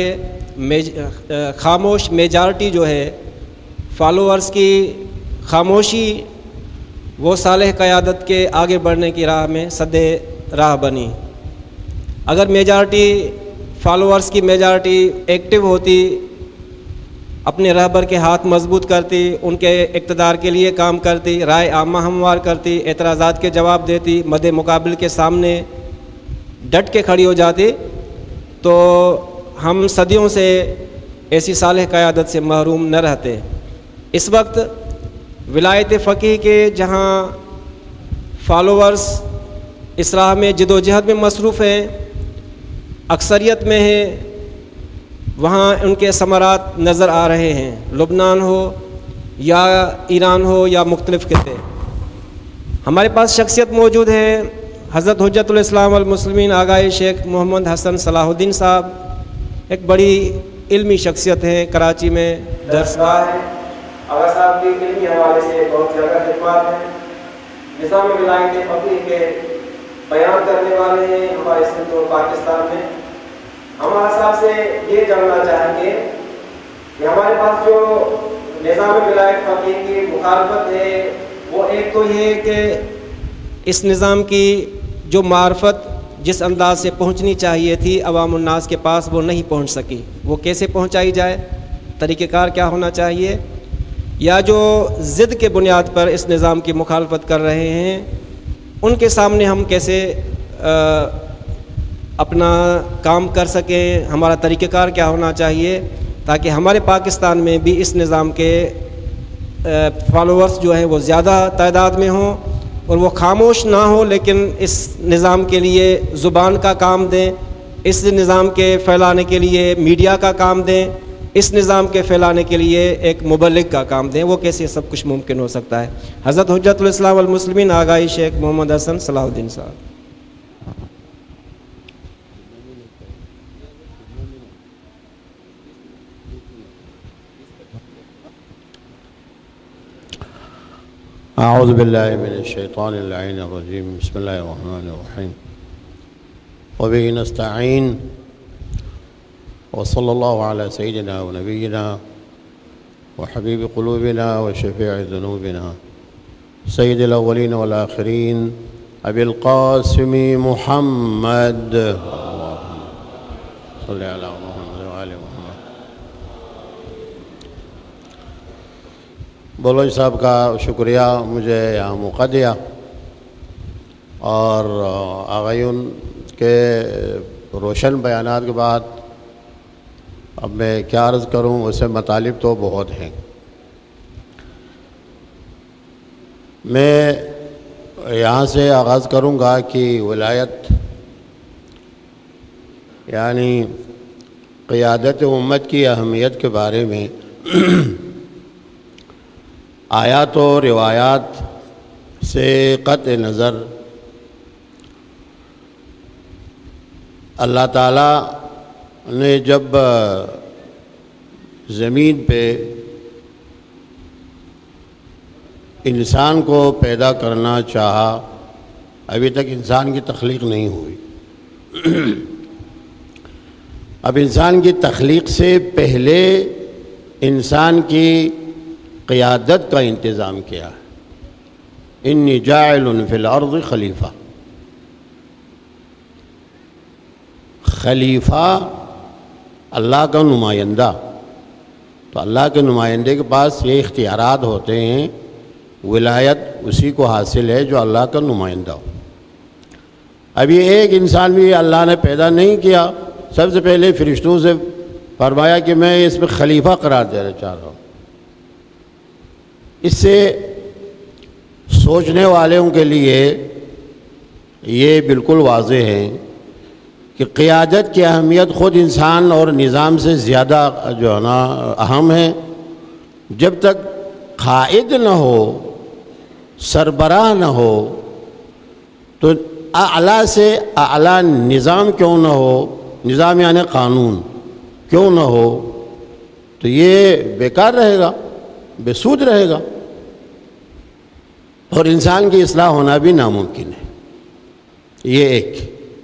خاموش میجارٹی جو ہے، فالوورز کی خاموشی، وہ صالح قیادت کے آگے بڑھنے کی راہ میں سد راہ بنی۔ اگر میجارٹی، فالوورز کی میجارٹی ایکٹیو ہوتی، اپنے رہبر کے ہاتھ مضبوط کرتی، ان کے اقتدار کے لیے کام کرتی، رائے عامہ ہموار کرتی، اعتراضات کے جواب دیتی، مد مقابل کے سامنے ڈٹ کے کھڑی ہو جاتی، تو ہم صدیوں سے ایسی صالح قیادت سے محروم نہ رہتے۔ اس وقت ولایت فقیہ کے جہاں فالوورز اس راہ میں جد و جہد میں مصروف ہیں، اکثریت میں ہیں، وہاں ان کے ثمرات نظر آ رہے ہیں، لبنان ہو یا ایران ہو یا مختلف خطے۔ ہمارے پاس شخصیت موجود ہے، حضرت حجت الاسلام والمسلمین آغائے شیخ محمد حسن صلاح الدین صاحب، ایک بڑی علمی شخصیت ہے، کراچی میں درس گاہ ہے۔ آغا صاحب کی علمی حوالے سے بہت زیادہ خدمات ہیں، نظام ولایت فقیہ کے بیان کرنے والے ہیں ہمارے سندھ اور پاکستان میں۔ ہم آغا صاحب سے یہ جاننا چاہیں گے کہ ہمارے پاس جو نظام ولایت فقیہ کی مخالفت ہے، وہ ایک تو یہ کہ اس نظام کی جو معرفت جس انداز سے پہنچنی چاہیے تھی عوام الناس کے پاس، وہ نہیں پہنچ سکی، وہ کیسے پہنچائی جائے، طریقہ کار کیا ہونا چاہیے، یا جو ضد کے بنیاد پر اس نظام کی مخالفت کر رہے ہیں ان کے سامنے ہم کیسے اپنا کام کر سکیں، ہمارا طریقہ کار کیا ہونا چاہیے، تاکہ ہمارے پاکستان میں بھی اس نظام کے فالوورز جو ہیں وہ زیادہ تعداد میں ہوں اور وہ خاموش نہ ہوں، لیکن اس نظام کے لیے زبان کا کام دیں، اس نظام کے پھیلانے کے لیے میڈیا کا کام دیں، اس نظام کے پھیلانے کے لیے ایک مبلغ کا کام دیں۔ وہ کیسے سب کچھ ممکن ہو سکتا ہے؟ حضرت حجت الاسلام والمسلمین آغائی شیخ محمد حسن صلاح الدین صاحب۔ اعوذ باللہ من الشیطان اللعین الرجیم، بسم اللہ الرحمن الرحیم، وبہ نستعین، وصلی اللہ علی سیدنا و نبینا و حبیب قلوبنا و شفیع ذنوبنا سید الاولین والآخرین ابی القاسم محمد، صلی علی محمد و آل محمد۔ بلوچ صاحب کا شکریہ مجھے یہاں موقع دیا، اور آغایون کے روشن بیانات کے بعد اب میں کیا عرض کروں، اسے مطالب تو بہت ہیں۔ میں یہاں سے آغاز کروں گا کہ ولایت یعنی قیادت امت کی اہمیت کے بارے میں آیات و روایات سے قطع نظر اللہ تعالیٰ نے جب زمین پہ انسان کو پیدا کرنا چاہا، ابھی تک انسان کی تخلیق نہیں ہوئی۔ اب انسان کی تخلیق سے پہلے انسان کی قیادت کا انتظام کیا ہے۔ انی جاعل فی الارض خلیفہ۔ خلیفہ اللہ کا نمائندہ، تو اللہ کے نمائندے کے پاس یہ اختیارات ہوتے ہیں۔ ولایت اسی کو حاصل ہے جو اللہ کا نمائندہ ہو۔ ابھی ایک انسان بھی اللہ نے پیدا نہیں کیا، سب سے پہلے فرشتوں سے فرمایا کہ میں اس میں خلیفہ قرار دینا چاہ رہا ہوں۔ اس سے سوچنے والوں کے لیے یہ بالکل واضح ہے کہ قیادت کی اہمیت خود انسان اور نظام سے زیادہ جو ہے نا اہم ہے۔ جب تک قائد نہ ہو، سربراہ نہ ہو، تو اعلیٰ سے اعلیٰ نظام کیوں نہ ہو، نظام یعنی قانون کیوں نہ ہو، تو یہ بیکار رہے گا، بے سود رہے گا، اور انسان کی اصلاح ہونا بھی ناممکن ہے۔ یہ ایک۔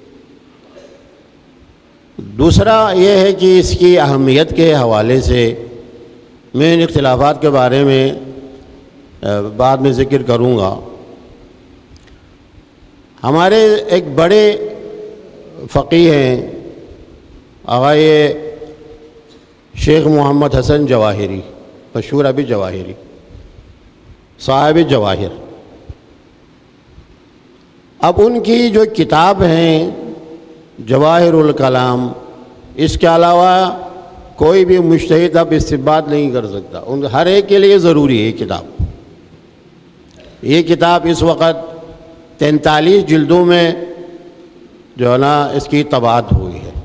دوسرا یہ ہے کہ اس کی اہمیت کے حوالے سے میں ان اختلافات کے بارے میں بعد میں ذکر کروں گا۔ ہمارے ایک بڑے فقیہ ہیں آغائے شیخ محمد حسن جواہری، مشہور ابھی جواہری، صاحب جواہر۔ اب ان کی جو کتاب ہیں جواہر الکلام، اس کے علاوہ کوئی بھی مجتہد اب استنباط نہیں کر سکتا، ان ہر ایک کے لیے ضروری ہے یہ کتاب۔ یہ کتاب اس وقت 43 جلدوں میں جو ہے نا اس کی طباعت ہوئی ہے۔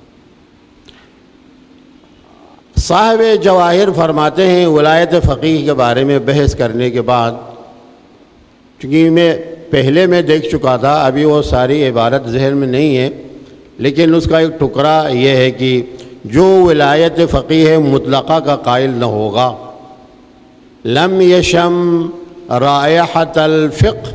صاحب جواہر فرماتے ہیں ولایت فقیہ کے بارے میں بحث کرنے کے بعد، چونکہ میں پہلے میں دیکھ چکا تھا، ابھی وہ ساری عبارت ذہن میں نہیں ہے، لیکن اس کا ایک ٹکڑا یہ ہے کہ جو ولایت فقیہ مطلقہ کا قائل نہ ہوگا، لم یشم رائحۃ الفقہ،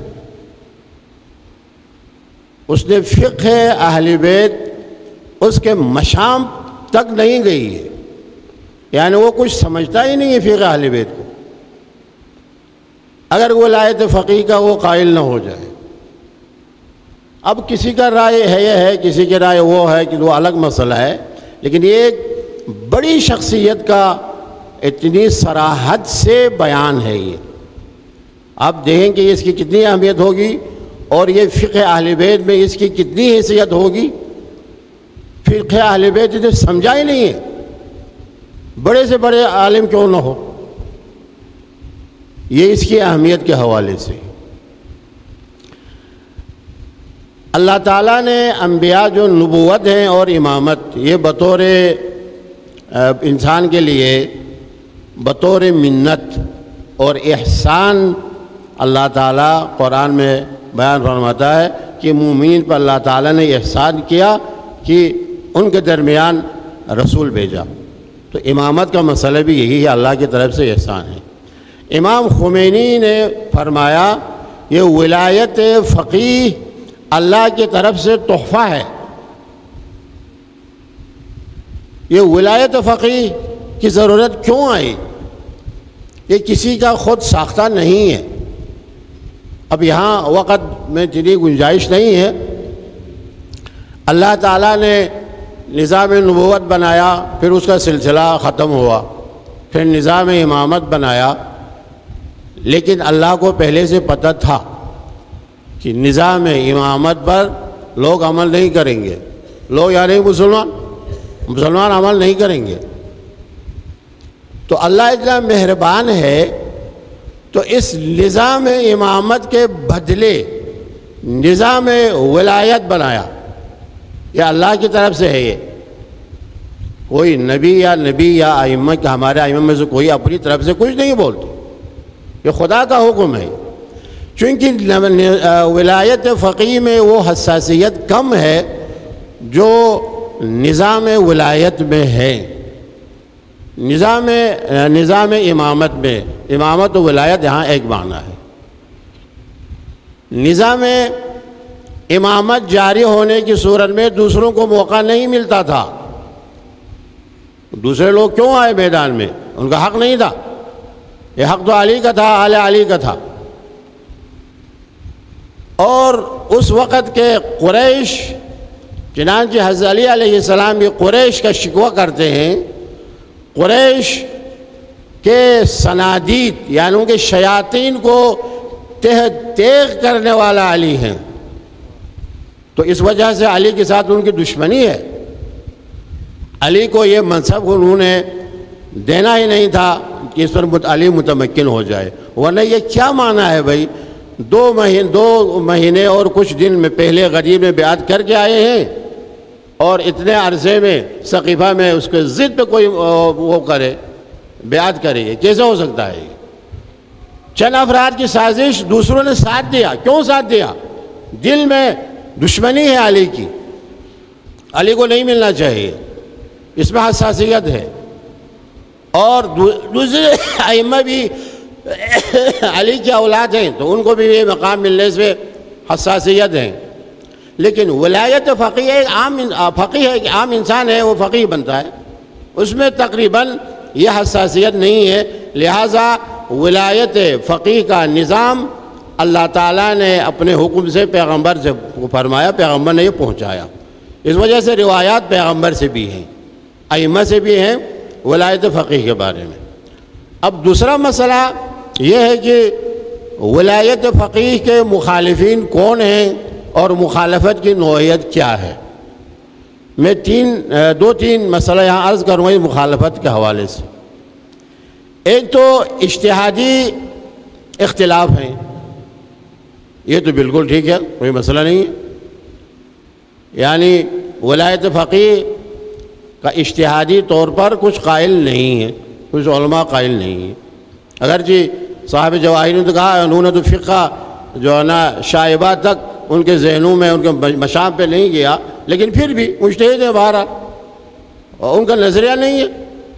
اس نے فقہ اہل بیت اس کے مشام تک نہیں گئی ہے، یعنی وہ کچھ سمجھتا ہی نہیں ہے فقہ اہل بیت کو، اگر ولایت فقیہ کا وہ قائل نہ ہو جائے۔ اب کسی کا رائے ہے یہ ہے، کسی کی رائے وہ ہے کہ وہ الگ مسئلہ ہے، لیکن یہ ایک بڑی شخصیت کا اتنی صراحت سے بیان ہے۔ یہ آپ دیکھیں کہ اس کی کتنی اہمیت ہوگی، اور یہ فقہ اہل بیت میں اس کی کتنی حیثیت ہوگی۔ فقہ اہل بیت نے سمجھا ہی نہیں ہے، بڑے سے بڑے عالم کیوں نہ ہو، یہ اس کی اہمیت کے حوالے سے۔ اللہ تعالیٰ نے انبیاء جو نبوت ہیں اور امامت، یہ بطور انسان کے لیے بطور منت اور احسان اللہ تعالیٰ قرآن میں بیان فرماتا ہے کہ مومنین پر اللہ تعالیٰ نے احسان کیا کہ ان کے درمیان رسول بھیجا۔ تو امامت کا مسئلہ بھی یہی ہے، اللہ کی طرف سے احسان ہے۔ امام خمینی نے فرمایا یہ ولایت فقیہ اللہ کی طرف سے تحفہ ہے۔ یہ ولایت فقیہ کی ضرورت کیوں آئی؟ یہ کسی کا خود ساختہ نہیں ہے۔ اب یہاں وقت میں اتنی گنجائش نہیں ہے۔ اللہ تعالیٰ نے نظام نبوت بنایا، پھر اس کا سلسلہ ختم ہوا، پھر نظام امامت بنایا، لیکن اللہ کو پہلے سے پتہ تھا کہ نظام امامت پر لوگ عمل نہیں کریں گے، لوگ یعنی مسلمان مسلمان عمل نہیں کریں گے. تو اللہ اتنا مہربان ہے تو اس نظام امامت کے بدلے نظام ولایت بنایا. یہ اللہ کی طرف سے ہے. یہ کوئی نبی یا ائمہ کہ ہمارے ائمہ میں سے کوئی اپنی طرف سے کچھ نہیں بولتے. یہ خدا کا حکم ہے. چونکہ ولایت فقیہ میں وہ حساسیت کم ہے جو نظام ولایت میں ہے. نظام امامت میں امامت و ولایت یہاں ایک معنی ہے. نظام امامت جاری ہونے کی صورت میں دوسروں کو موقع نہیں ملتا تھا. دوسرے لوگ کیوں آئے میدان میں؟ ان کا حق نہیں تھا. یہ حق تو علی کا تھا، آل علی کا تھا. اور اس وقت کے قریش، چنانچہ حضرت علی علیہ السلام بھی قریش کا شکوہ کرتے ہیں. قریش کے صنادید یعنی ان کے شیاطین کو تیغ کرنے والا علی ہیں. تو اس وجہ سے علی کے ساتھ ان کی دشمنی ہے. علی کو یہ منصب انہوں نے دینا ہی نہیں تھا کہ اس پر علی متمکن ہو جائے. ورنہ یہ کیا معنی ہے بھائی؟ 2 مہینے اور کچھ دن میں پہلے غدیر میں بیعت کر کے آئے ہیں اور اتنے عرصے میں سقیفہ میں اس کے ضد پہ کوئی وہ کرے، بیعت کرے. یہ کیسے ہو سکتا ہے؟ چند افراد کی سازش، دوسروں نے ساتھ دیا. کیوں ساتھ دیا؟ دل میں دشمنی ہے علی کی. علی کو نہیں ملنا چاہیے، اس میں حساسیت ہے. اور دوسرے ائمہ بھی علی کی اولاد ہیں تو ان کو بھی یہ مقام ملنے سے حساسیت ہے. لیکن ولایت فقیہ ایک عام انسان ہے، وہ فقیہ بنتا ہے، اس میں تقریباً یہ حساسیت نہیں ہے. لہٰذا ولایت فقیہ کا نظام اللہ تعالیٰ نے اپنے حکم سے پیغمبر سے فرمایا، پیغمبر نے یہ پہنچایا. اس وجہ سے روایات پیغمبر سے بھی ہیں، ائمہ سے بھی ہیں ولایت فقیہ کے بارے میں. اب دوسرا مسئلہ یہ ہے کہ ولایت فقیہ کے مخالفین کون ہیں اور مخالفت کی نوعیت کیا ہے. میں 2-3 مسئلہ یہاں عرض کروں گا مخالفت کے حوالے سے. ایک تو اجتہادی اختلاف ہیں، یہ تو بالکل ٹھیک ہے، کوئی مسئلہ نہیں ہے. یعنی ولایت فقیہ کا اجتہادی طور پر کچھ قائل نہیں ہے، کچھ علماء قائل نہیں ہیں. اگرچہ صاحب جواہر نے تو کہا انہوں نے تو فقہ جو ہے نا شائبہ تک ان کے ذہنوں میں ان کے مشام پہ نہیں گیا، لیکن پھر بھی مجتہد ہیں بہرحال، اور ان کا نظریہ نہیں ہے.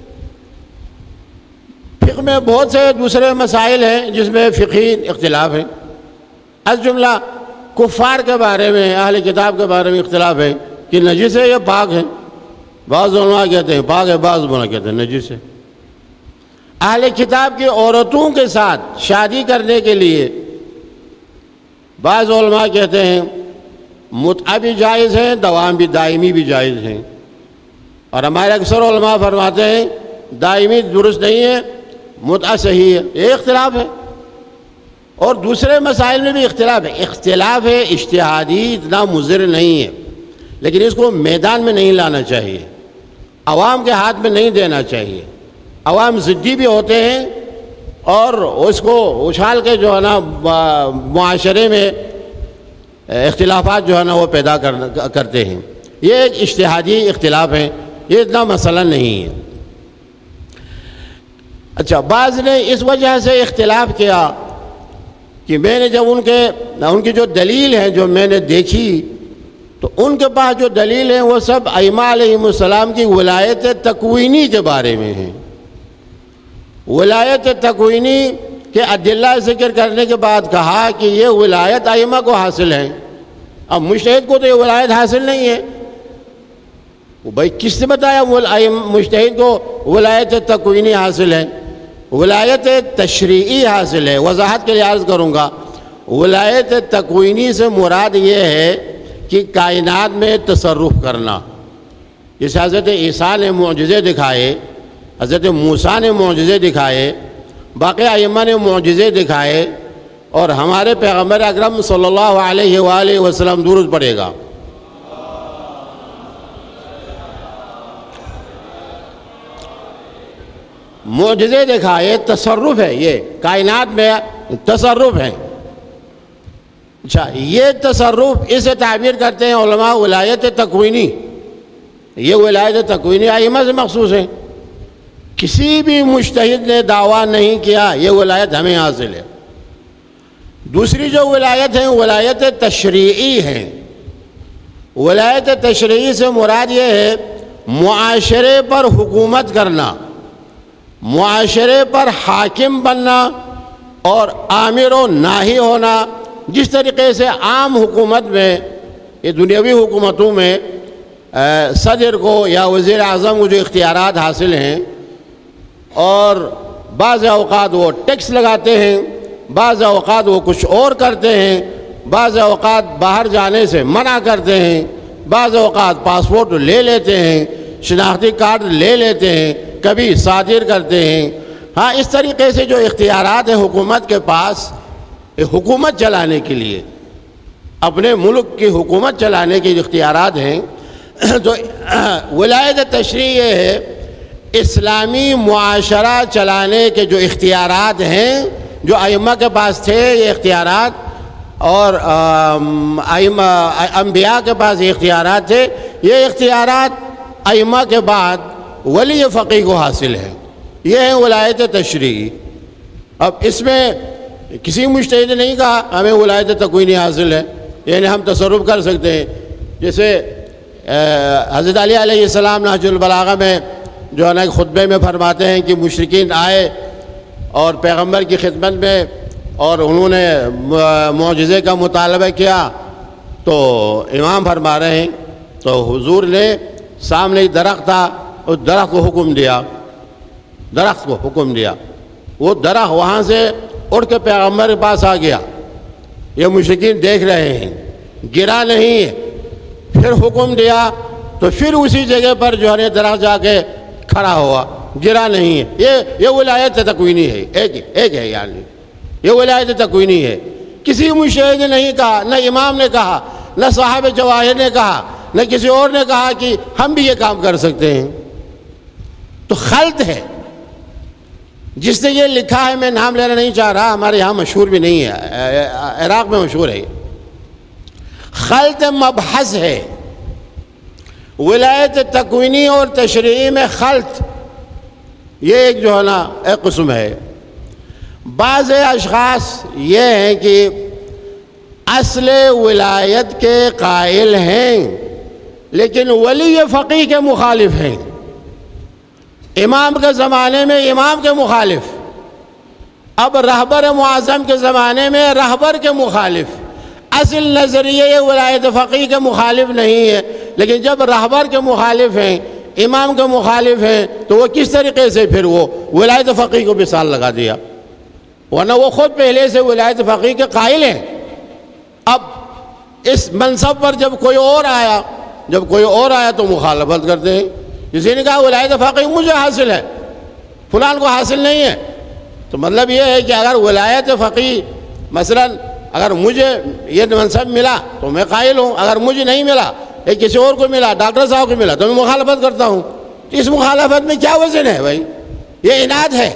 فقہ میں بہت سے دوسرے مسائل ہیں جس میں فقہی اختلاف ہیں. از جملہ کفار کے بارے میں، اہل کتاب کے بارے میں اختلاف ہے کہ نجس ہے یا پاک ہے. بعض علماء کہتے ہیں پاک ہے، بعض علماء کہتے ہیں نجس ہے. اہل کتاب کی عورتوں کے ساتھ شادی کرنے کے لیے بعض علماء کہتے ہیں متعہ بھی جائز ہے، دوام بھی دائمی بھی جائز ہیں. اور ہمارے اکثر علماء فرماتے ہیں دائمی درست نہیں ہے، متعہ صحیح ہے. یہ اختلاف ہے. اور دوسرے مسائل میں بھی اختلاف ہے. اختلاف ہے اجتہادی، اتنا مضر نہیں ہے، لیکن اس کو میدان میں نہیں لانا چاہیے، عوام کے ہاتھ میں نہیں دینا چاہیے. عوام ضدی بھی ہوتے ہیں اور اس کو اچھال کے جو ہے نا معاشرے میں اختلافات جو ہے نا وہ پیدا کرتے ہیں. یہ ایک اجتہادی اختلاف ہے، یہ اتنا مسئلہ نہیں ہے. اچھا، بعض نے اس وجہ سے اختلاف کیا کہ میں نے جب ان کی جو دلیل ہے جو میں نے دیکھی تو ان کے پاس جو دلیل ہیں وہ سب ائمہ علیہ السلام کی ولایت تکوینی کے بارے میں ہیں. ولایت تکوینی کے ادلہ ذکر کرنے کے بعد کہا کہ یہ ولایت ائمہ کو حاصل ہے. اب مجتہد کو تو یہ ولایت حاصل نہیں ہے. وہ بھائی کس نے بتایا مجتہد کو ولایت تکوینی حاصل ہے؟ ولایت تشریعی حاصل ہے. وضاحت کے لیے عرض کروں گا، ولایت تکوینی سے مراد یہ ہے کہ کائنات میں تصرف کرنا. جیسے حضرت عیسیٰ نے معجزے دکھائے، حضرت موسیٰ نے معجزے دکھائے، باقی ائمہ نے معجزے دکھائے، اور ہمارے پیغمبر اکرم صلی اللہ علیہ وآلہ وسلم درود پڑھے گا. معجزے دکھائے، تصرف ہے، یہ کائنات میں تصرف ہے. اچھا، یہ تصرف اسے تعبیر کرتے ہیں علماء ولایت تکوینی. یہ ولایت تکوینی ائمہ سے مخصوص ہے. کسی بھی مجتہد نے دعویٰ نہیں کیا یہ ولایت ہمیں حاصل ہے. دوسری جو ولایت ہیں ولایت تشریعی ہیں. ولایت تشریعی سے مراد یہ ہے معاشرے پر حکومت کرنا، معاشرے پر حاکم بننا اور آمر و ناہی ہونا. جس طریقے سے عام حکومت میں، یہ دنیاوی حکومتوں میں صدر کو یا وزیر اعظم کو جو اختیارات حاصل ہیں، اور بعض اوقات وہ ٹیکس لگاتے ہیں، بعض اوقات وہ کچھ اور کرتے ہیں، بعض اوقات باہر جانے سے منع کرتے ہیں، بعض اوقات پاسپورٹ لے لیتے ہیں، شناختی کارڈ لے لیتے ہیں، کبھی صادر کرتے ہیں. ہاں، اس طریقے سے جو اختیارات ہیں حکومت کے پاس، حکومت چلانے کے لیے، اپنے ملک کی حکومت چلانے کے اختیارات ہیں. تو ولایت تشریع یہ ہے اسلامی معاشرہ چلانے کے جو اختیارات ہیں، جو ائمہ کے پاس تھے یہ اختیارات، اور انبیاء کے پاس یہ اختیارات تھے، یہ اختیارات ائمہ کے بعد ولی فقیہ کو حاصل ہے. یہ ہے ولایت تشریعی. اب اس میں کسی مجتہد نے نہیں کہا ہمیں ولایت تکوینی حاصل ہے، یعنی ہم تصرف کر سکتے ہیں. جیسے حضرت علی علیہ السلام نہج البلاغہ میں جو ہے نا خطبے میں فرماتے ہیں کہ مشرکین آئے اور پیغمبر کی خدمت میں اور انہوں نے معجزے کا مطالبہ کیا، تو امام فرما رہے ہیں تو حضور نے سامنے ایک درخت تھا، اس درخت کو حکم دیا، درخت کو حکم دیا. وہ درخت وہاں سے اٹھ کے پیغمبر کے پاس آ گیا. یہ مشرکین دیکھ رہے ہیں، گرا نہیں ہے. پھر حکم دیا تو پھر اسی جگہ پر جو ہے درخت جا کے کھڑا ہوا، گرا نہیں ہے. یہ ولایت تکوینی ہے، ایک ہے. یعنی یہ ولایت تکوینی ہے. کسی مجتہد نے نہیں کہا، نہ امام نے کہا، نہ صاحب جواہر نے کہا، نہ کسی اور نے کہا کہ ہم بھی یہ کام کر سکتے ہیں. تو خلط ہے. جس نے یہ لکھا ہے، میں نام لینا نہیں چاہ رہا، ہمارے یہاں مشہور بھی نہیں ہے، عراق میں مشہور ہے. خلط مبحث ہے. ولایت تکوینی اور تشریعی میں خلط، یہ ایک جو ہے نا ایک قسم ہے. بعض اشخاص یہ ہیں کہ اصل ولایت کے قائل ہیں لیکن ولی فقیہ کے مخالف ہیں. امام کے زمانے میں امام کے مخالف، اب رہبر معظم کے زمانے میں رہبر کے مخالف. اصل نظریہ ولایت فقیہ کے مخالف نہیں ہے، لیکن جب رہبر کے مخالف ہیں، امام کے مخالف ہیں، تو وہ کس طریقے سے پھر وہ ولایت فقیہ کو مثال لگا دیا، ورنہ وہ خود پہلے سے ولایت فقیہ کے قائل ہیں. اب اس منصب پر جب کوئی اور آیا تو مخالفت کرتے ہیں. کسی نے کہا ولایت فقیہ مجھے حاصل ہے، فلان کو حاصل نہیں ہے. تو مطلب یہ ہے کہ اگر ولایت فقیہ مثلا اگر مجھے یہ منصب ملا تو میں قائل ہوں، اگر مجھے نہیں ملا، ایک کسی اور کو ملا، ڈاکٹر صاحب کو ملا، تو میں مخالفت کرتا ہوں. اس مخالفت میں کیا وزن ہے بھائی؟ یہ اناد ہے،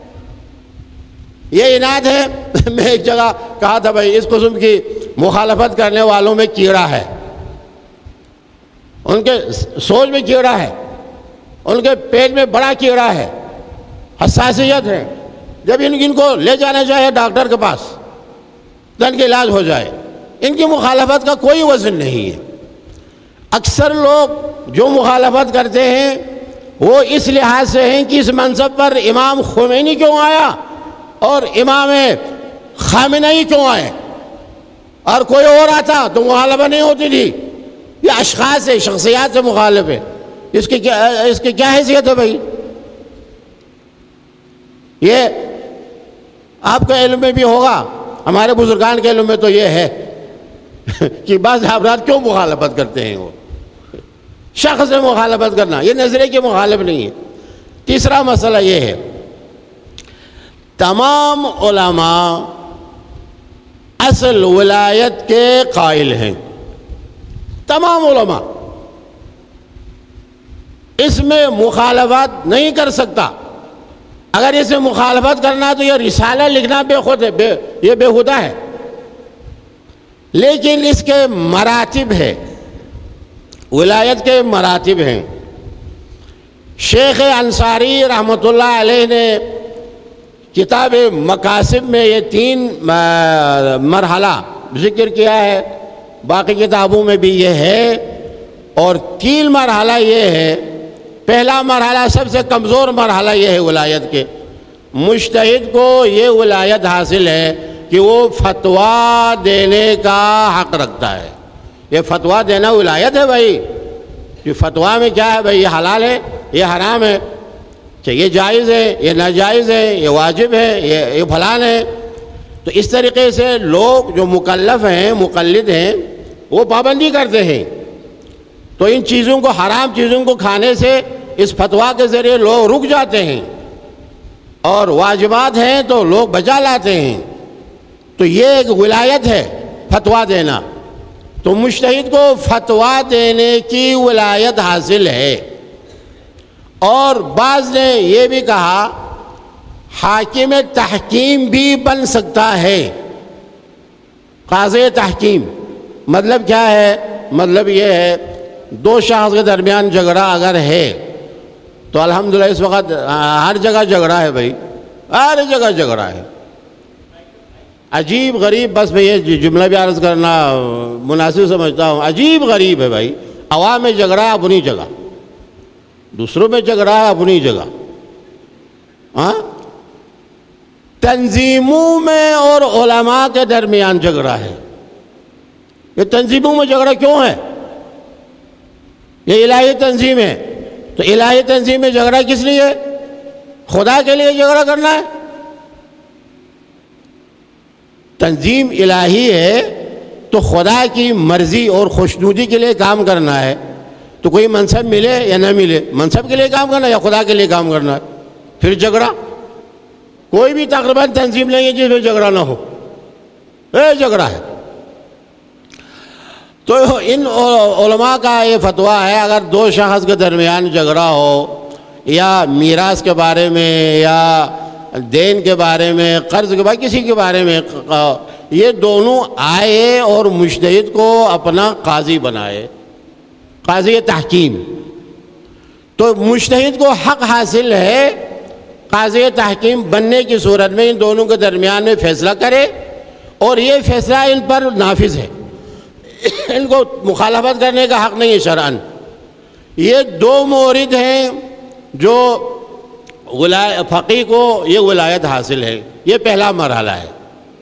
یہ اناد ہے. میں ایک جگہ کہا تھا بھائی اس قسم کی مخالفت کرنے والوں میں کیڑا ہے، ان کے سوچ میں کیڑا ہے، ان کے پیٹ میں بڑا کیڑا ہے، حساسیت ہے. جب ان کو لے جانا چاہے ڈاکٹر کے پاس تو ان کا علاج ہو جائے. ان کی مخالفت کا کوئی وزن نہیں ہے. اکثر لوگ جو مخالفت کرتے ہیں وہ اس لحاظ سے ہیں کہ اس منصب پر امام خمینی کیوں آیا اور امام خامنئی کیوں آئے، اور کوئی اور آتا تو مخالفت نہیں ہوتی تھی. یہ اشخاص ہے، شخصیات سے مخالف ہے. اس کی کیا حیثیت ہے بھائی؟ یہ آپ کے علم میں بھی ہوگا، ہمارے بزرگان کے علم میں تو یہ ہے کہ بعض افراد کیوں مخالفت کرتے ہیں. وہ شخص سے مخالفت کرنا یہ نظریے کے مخالف نہیں ہے. تیسرا مسئلہ یہ ہے، تمام علماء اصل ولایت کے قائل ہیں. تمام علماء اس میں مخالفت نہیں کر سکتا. اگر اس میں مخالفت کرنا تو یہ رسالہ لکھنا یہ بےہودہ ہے. لیکن اس کے مراتب ہے، ولایت کے مراتب ہیں. شیخ انصاری رحمۃ اللہ علیہ نے کتاب مقاصد میں یہ 3 مرحلہ ذکر کیا ہے، باقی کتابوں میں بھی یہ ہے. اور 3 مرحلہ یہ ہے. پہلا مرحلہ سب سے کمزور مرحلہ یہ ہے ولایت کے. مجتہد کو یہ ولایت حاصل ہے کہ وہ فتویٰ دینے کا حق رکھتا ہے. یہ فتویٰ دینا ولایت ہے بھائی. کہ فتویٰ میں کیا ہے بھائی، یہ حلال ہے، یہ حرام ہے، کہ یہ جائز ہے، یہ ناجائز ہے، یہ واجب ہے، یہ فلان ہے. تو اس طریقے سے لوگ جو مکلف ہیں، مقلد ہیں، وہ پابندی کرتے ہیں. تو ان چیزوں کو، حرام چیزوں کو کھانے سے اس فتویٰ کے ذریعے لوگ رک جاتے ہیں، اور واجبات ہیں تو لوگ بچا لاتے ہیں. تو یہ ایک ولایت ہے فتویٰ دینا. تو مجتہد کو فتویٰ دینے کی ولایت حاصل ہے. اور بعض نے یہ بھی کہا حاکم تحکیم بھی بن سکتا ہے. قاضی تحکیم مطلب کیا ہے؟ مطلب یہ ہے 2 شخص کے درمیان جھگڑا اگر ہے تو الحمدللہ اس وقت ہر جگہ جھگڑا ہے بھائی، ہر جگہ جھگڑا ہے. عجیب غریب، بس میں یہ جملہ بھی عرض کرنا مناسب سمجھتا ہوں، عجیب غریب ہے بھائی. عوام میں جھگڑا ہے اپنی جگہ، دوسروں میں جھگڑا ہے اپنی جگہ. ہاں، تنظیموں میں اور علماء کے درمیان جھگڑا ہے. یہ تنظیموں میں جھگڑا کیوں ہے؟ یہ الہی تنظیم ہے. تو الہی تنظیم میں جھگڑا کس لیے؟ خدا کے لیے جھگڑا کرنا ہے. تنظیم الہی ہے تو خدا کی مرضی اور خوشنودی کے لیے کام کرنا ہے. تو کوئی منصب ملے یا نہ ملے، منصب کے لیے کام کرنا ہے یا خدا کے لیے کام کرنا ہے. پھر جھگڑا، کوئی بھی تقریباً تنظیم نہیں ہے جس میں جھگڑا نہ ہو، جھگڑا ہے. تو ان علماء کا یہ فتویٰ ہے اگر 2 شخص کے درمیان جھگڑا ہو، یا میراث کے بارے میں، یا دین کے بارے میں، قرض کے بارے، کسی کے بارے میں، یہ دونوں آئے اور مجتہد کو اپنا قاضی بنائے، قاضی تحکیم. تو مجتہد کو حق حاصل ہے قاضی تحکیم بننے کی صورت میں ان دونوں کے درمیان میں فیصلہ کرے، اور یہ فیصلہ ان پر نافذ ہے، ان کو مخالفت کرنے کا حق نہیں ہے شرعاً. یہ 2 مورد ہیں جو فقیہ کو یہ ولایت حاصل ہے. یہ پہلا مرحلہ ہے.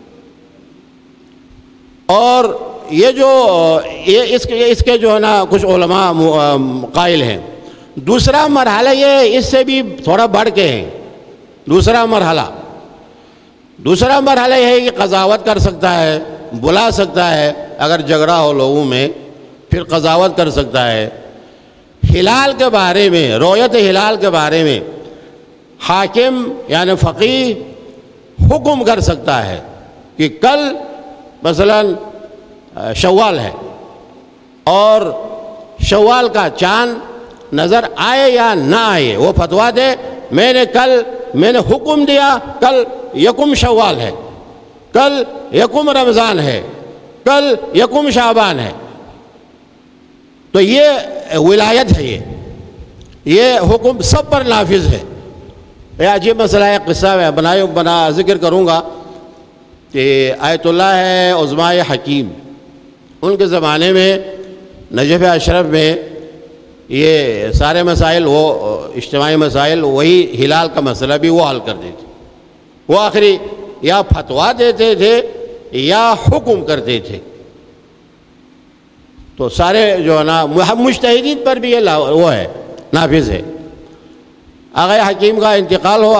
اور یہ جو اس کے جو ہے نا کچھ علماء قائل ہیں. دوسرا مرحلہ یہ اس سے بھی تھوڑا بڑھ کے ہیں. دوسرا مرحلہ یہ ہے کہ قضاوت کر سکتا ہے، بلا سکتا ہے اگر جھگڑا ہو لوگوں میں، پھر قضاوت کر سکتا ہے. ہلال کے بارے میں، رؤیت ہلال کے بارے میں حاکم یعنی فقیہ حکم کر سکتا ہے کہ کل مثلا شوال ہے اور شوال کا چاند نظر آئے یا نہ آئے، وہ فتویٰ دے میں نے حکم دیا کل 1 شوال ہے، کل 1 رمضان ہے، کل 1 شعبان ہے. تو یہ ولایت ہے. یہ حکم سب پر نافذ ہے. یہ عجیب مسئلہ ہے، قصہ بنا ذکر کروں گا کہ آیت اللہ ہے عظماء حکیم، ان کے زمانے میں نجف اشرف میں یہ سارے مسائل، وہ اجتماعی مسائل، وہی ہلال کا مسئلہ بھی وہ حل کر دیتے. وہ آخری یا فتویٰ دیتے تھے یا حکم کرتے تھے. تو سارے جو ہے نا مجتہدین پر بھی یہ وہ ہے، نافذ ہے. آغا حکیم کا انتقال ہوا،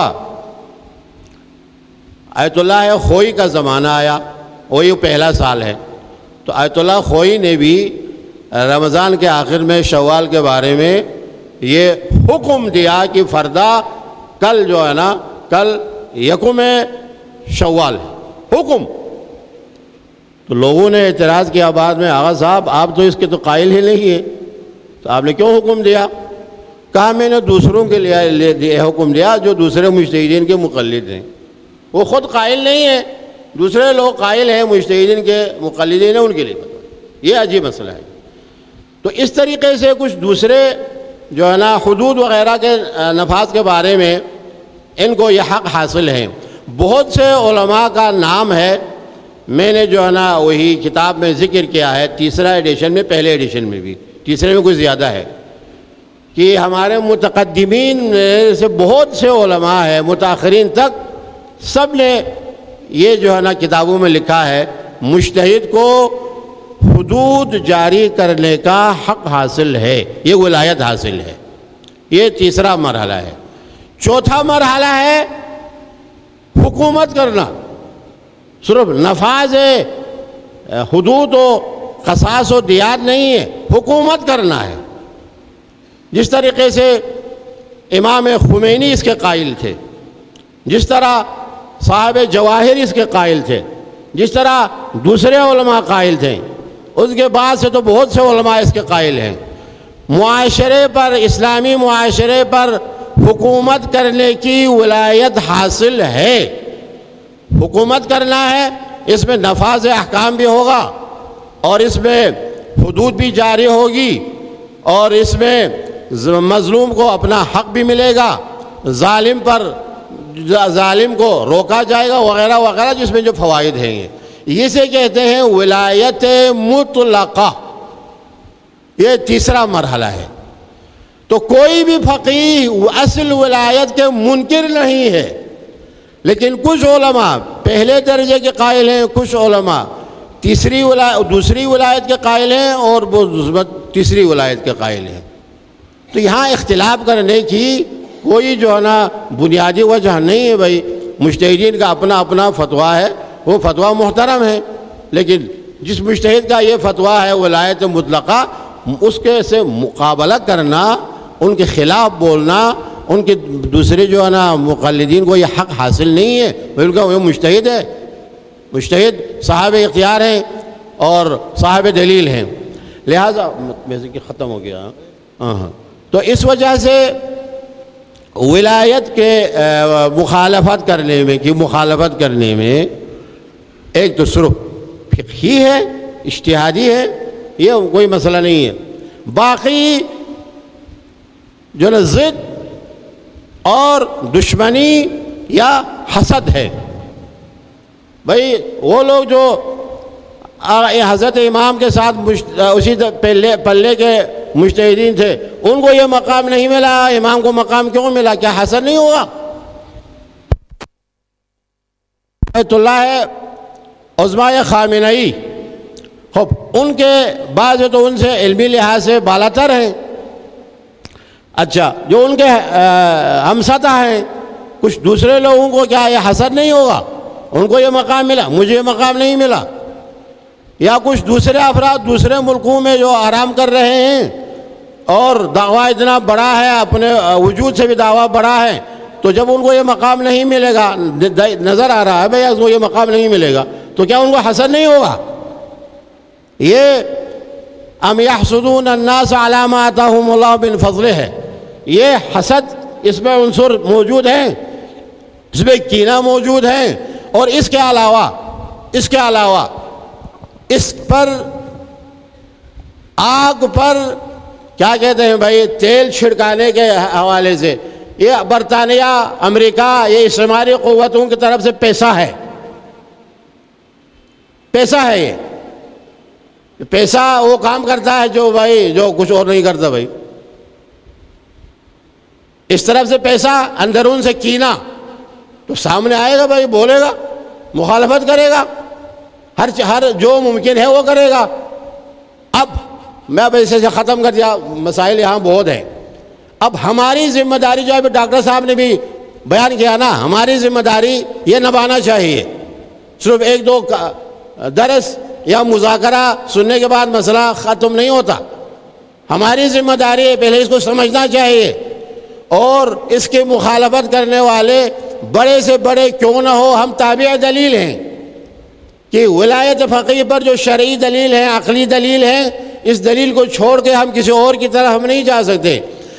آیت اللہ خوئی کا زمانہ آیا، وہی پہلا سال ہے. تو آیت اللہ خوئی نے بھی رمضان کے آخر میں شوال کے بارے میں یہ حکم دیا کہ فردا کل جو ہے نا کل 1 شوال ہے، حکم. تو لوگوں نے اعتراض کیا بعد میں، آغا صاحب آپ تو اس کے تو قائل ہی نہیں ہیں، تو آپ نے کیوں حکم دیا؟ کہا میں نے دوسروں کے لیے حکم دیا جو دوسرے مجتہدین کے مقلد ہیں، وہ خود قائل نہیں ہے، دوسرے لوگ قائل ہیں مجتہدین کے مقلدین ہیں، ان کے لیے فتویٰ۔ یہ عجیب مسئلہ ہے۔ تو اس طریقے سے کچھ دوسرے جو ہے نا حدود وغیرہ کے نفاذ کے بارے میں ان کو یہ حق حاصل ہے۔ بہت سے علماء کا نام ہے، میں نے جو ہے نا وہی کتاب میں ذکر کیا ہے، تیسرا ایڈیشن میں، پہلے ایڈیشن میں بھی، تیسرے میں کچھ زیادہ ہے، کہ ہمارے متقدمین میں سے بہت سے علماء ہیں، متاخرین تک، سب نے یہ جو ہے نا کتابوں میں لکھا ہے مجتہد کو حدود جاری کرنے کا حق حاصل ہے، یہ ولایت حاصل ہے۔ یہ تیسرا مرحلہ ہے۔ چوتھا مرحلہ ہے حکومت کرنا، صرف نفاذ حدود و قصاص و دیات نہیں ہے، حکومت کرنا ہے۔ جس طریقے سے امام خمینی اس کے قائل تھے، جس طرح صاحب جواہر اس کے قائل تھے، جس طرح دوسرے علماء قائل تھے، اس کے بعد سے تو بہت سے علماء اس کے قائل ہیں۔ معاشرے پر، اسلامی معاشرے پر حکومت کرنے کی ولایت حاصل ہے۔ حکومت کرنا ہے، اس میں نفاذ احکام بھی ہوگا، اور اس میں حدود بھی جاری ہوگی، اور اس میں مظلوم کو اپنا حق بھی ملے گا، ظالم کو روکا جائے گا، وغیرہ وغیرہ، جس میں جو فوائد ہیں۔ اسے کہتے ہیں ولایت مطلقہ۔ یہ تیسرا مرحلہ ہے۔ تو کوئی بھی فقیہ اصل ولایت کے منکر نہیں ہے، لیکن کچھ علماء پہلے درجے کے قائل ہیں، کچھ علماء دوسری ولایت کے قائل ہیں، اور وہ تیسری ولایت کے قائل ہیں۔ تو یہاں اختلاف کرنے کی کوئی جو ہے نا بنیادی وجہ نہیں ہے۔ بھائی مجتہدین کا اپنا اپنا فتویٰ ہے، وہ فتویٰ محترم ہے، لیکن جس مجتہد کا یہ فتویٰ ہے ولایت مطلقہ، اس کے سے مقابلہ کرنا، ان کے خلاف بولنا، ان کے دوسرے جو ہے نا مقلدین کو یہ حق حاصل نہیں ہے، بلکہ وہ مجتہد ہے، مجتہد صاحب اختیار ہیں اور صاحب دلیل ہیں۔ لہذا ویسے کہ ختم ہو گیا۔ تو اس وجہ سے ولایت کے مخالفت کرنے میں ایک تو صرف فقہی ہے، اجتہادی ہے، یہ کوئی مسئلہ نہیں ہے۔ باقی جو نا ضد اور دشمنی یا حسد ہے، بھائی وہ لوگ جو حضرت امام کے ساتھ اسی پلے کے مجتہدین تھے، ان کو یہ مقام نہیں ملا، امام کو مقام کیوں ملا؟ کیا حسد نہیں ہوگا؟ بیت اللہ ہے عظماء خامنئی، ان کے بعض تو ان سے علمی لحاظ سے بالاتر ہیں، اچھا جو ان کے ہمسطح ہیں، کچھ دوسرے لوگوں کو کیا یہ حسد نہیں ہوگا؟ ان کو یہ مقام ملا، مجھے یہ مقام نہیں ملا؟ یا کچھ دوسرے افراد دوسرے ملکوں میں جو آرام کر رہے ہیں اور دعویٰ اتنا بڑا ہے، اپنے وجود سے بھی دعویٰ بڑا ہے، تو جب ان کو یہ مقام نہیں ملے گا، نظر آ رہا ہے بھئی اس کو یہ مقام نہیں ملے گا، تو کیا ان کو حسد نہیں ہوگا؟ یہ ام یحسدون الناس علی ما آتاہم اللہ من فضلہ ہے، یہ حسد اس میں عنصر موجود ہیں، اس میں کینہ موجود ہے، اور اس کے علاوہ اس پر آگ پر کیا کہتے ہیں بھائی تیل چھڑکانے کے حوالے سے، یہ برطانیہ، امریکہ، یہ استعماری قوتوں کی طرف سے پیسہ ہے، یہ پیسہ وہ کام کرتا ہے جو بھائی جو کچھ اور نہیں کرتا بھائی، اس طرف سے پیسہ، اندرون سے کینہ، تو سامنے آئے گا بھائی، بولے گا، مخالفت کرے گا، ہر جو ممکن ہے وہ کرے گا۔ اب میں اب اسے ختم کر دیا، مسائل یہاں بہت ہیں۔ اب ہماری ذمہ داری جو ابھی ڈاکٹر صاحب نے بھی بیان کیا نا، ہماری ذمہ داری یہ نبھانا چاہیے۔ صرف ایک دو درس یا مذاکرہ سننے کے بعد مسئلہ ختم نہیں ہوتا، ہماری ذمہ داری ہے پہلے اس کو سمجھنا چاہیے، اور اس کی مخالفت کرنے والے بڑے سے بڑے کیوں نہ ہو، ہم تابع دلیل ہیں کہ ولایت فقیہ پر جو شرعی دلیل ہے، عقلی دلیل ہے، اس دلیل کو چھوڑ کے ہم کسی اور کی طرف ہم نہیں جا سکتے۔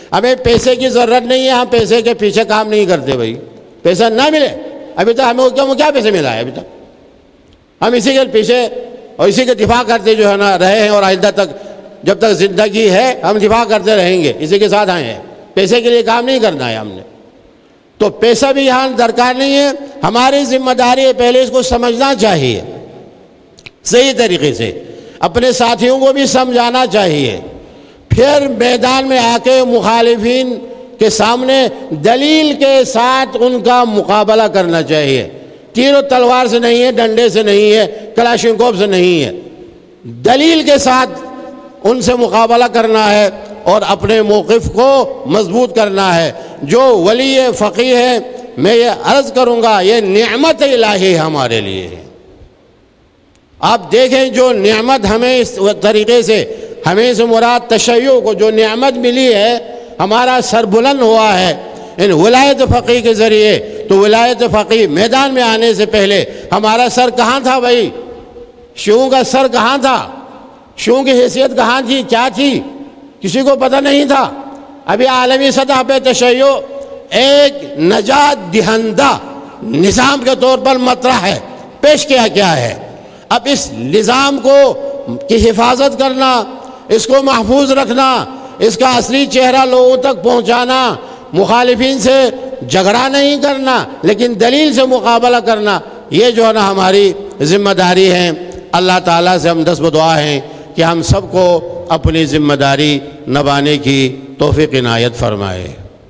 ہمیں پیسے کی ضرورت نہیں ہے, ہم پیسے کے پیچھے کام نہیں کرتے بھائی. پیسہ نہ ملے, ابھی تک ہمیں کیا پیسے ملا ہے ابھی تک؟ ہم اسی کے پیچھے اور اسی کے دفاع کرتے جو ہے نا رہے ہیں, اور آئندہ تک جب تک زندگی ہے ہم دفاع کرتے رہیں گے, اسی کے ساتھ آئے ہیں. پیسے کے لیے کام نہیں کرنا ہے ہم نے. تو پیسہ بھی یہاں درکار نہیں ہے. ہماری ذمہ داری ہے پہلے اس کو سمجھنا چاہیے صحیح طریقے سے, اپنے ساتھیوں کو بھی سمجھانا چاہیے, پھر میدان میں آ کے مخالفین کے سامنے دلیل کے ساتھ ان کا مقابلہ کرنا چاہیے. تیر و تلوار سے نہیں ہے, ڈنڈے سے نہیں ہے, کلاشنکوف سے نہیں ہے, دلیل کے ساتھ ان سے مقابلہ کرنا ہے اور اپنے موقف کو مضبوط کرنا ہے. جو ولی فقیہ ہے, میں یہ عرض کروں گا, یہ نعمت الہی ہمارے لیے ہے. آپ دیکھیں جو نعمت ہمیں اس طریقے سے, ہمیں سے مراد تشیع کو جو نعمت ملی ہے, ہمارا سر بلند ہوا ہے ان ولایت فقیہ کے ذریعے. تو ولایت فقیہ میدان میں آنے سے پہلے ہمارا سر کہاں تھا بھائی؟ شیعوں کا سر کہاں تھا؟ شیعوں کی حیثیت کہاں تھی, کیا تھی؟ کسی کو پتہ نہیں تھا. ابھی عالمی سطح پہ تشیع ایک نجات دہندہ نظام کے طور پر مطرح ہے, پیش کیا گیا ہے. اب اس نظام کو کی حفاظت کرنا, اس کو محفوظ رکھنا, اس کا اصلی چہرہ لوگوں تک پہنچانا, مخالفین سے جھگڑا نہیں کرنا لیکن دلیل سے مقابلہ کرنا, یہ جو ہے نا ہماری ذمہ داری ہے. اللہ تعالیٰ سے ہم دست بدعا ہیں کہ ہم سب کو اپنی ذمہ داری نبھانے کی توفیق عنایت فرمائے.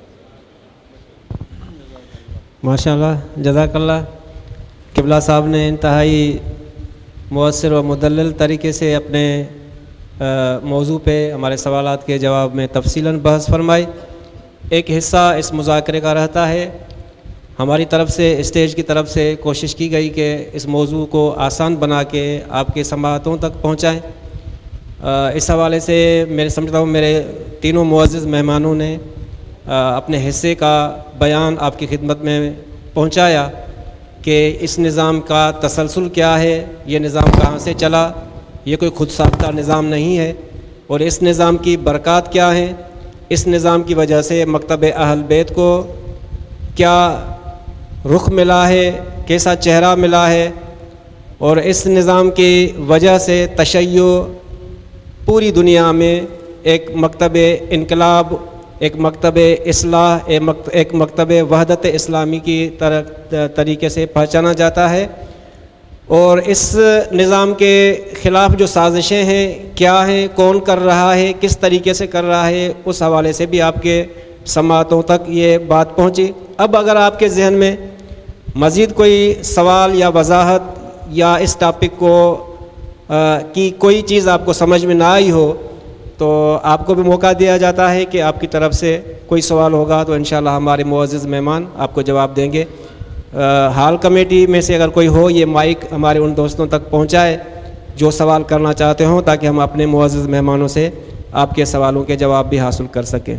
ماشاءاللہ, جزاک اللہ. قبلہ صاحب نے انتہائی مؤثر و مدلل طریقے سے اپنے موضوع پہ ہمارے سوالات کے جواب میں تفصیلاً بحث فرمائی. ایک حصہ اس مذاکرے کا رہتا ہے, ہماری طرف سے اسٹیج کی طرف سے کوشش کی گئی کہ اس موضوع کو آسان بنا کے آپ کے سماعتوں تک پہنچائیں. اس حوالے سے میں سمجھتا ہوں میرے تینوں معزز مہمانوں نے اپنے حصے کا بیان آپ کی خدمت میں پہنچایا کہ اس نظام کا تسلسل کیا ہے, یہ نظام کہاں سے چلا, یہ کوئی خود ساختہ نظام نہیں ہے, اور اس نظام کی برکات کیا ہیں, اس نظام کی وجہ سے مکتب اہل بیت کو کیا رخ ملا ہے, کیسا چہرہ ملا ہے, اور اس نظام کی وجہ سے تشیع پوری دنیا میں ایک مکتب انقلاب, ایک مکتب اصلاح, ایک مکتب وحدت اسلامی کی طریقے سے پہچانا جاتا ہے. اور اس نظام کے خلاف جو سازشیں ہیں کیا ہیں, کون کر رہا ہے, کس طریقے سے کر رہا ہے, اس حوالے سے بھی آپ کے سماعتوں تک یہ بات پہنچی. اب اگر آپ کے ذہن میں مزید کوئی سوال یا وضاحت یا اس ٹاپک کو کی کوئی چیز آپ کو سمجھ میں نہ آئی ہو تو آپ کو بھی موقع دیا جاتا ہے کہ آپ کی طرف سے کوئی سوال ہوگا تو انشاءاللہ ہمارے معزز مہمان آپ کو جواب دیں گے. ہال کمیٹی میں سے اگر کوئی ہو, یہ مائک ہمارے ان دوستوں تک پہنچائے جو سوال کرنا چاہتے ہوں, تاکہ ہم اپنے معزز مہمانوں سے آپ کے سوالوں کے جواب بھی حاصل کر سکیں.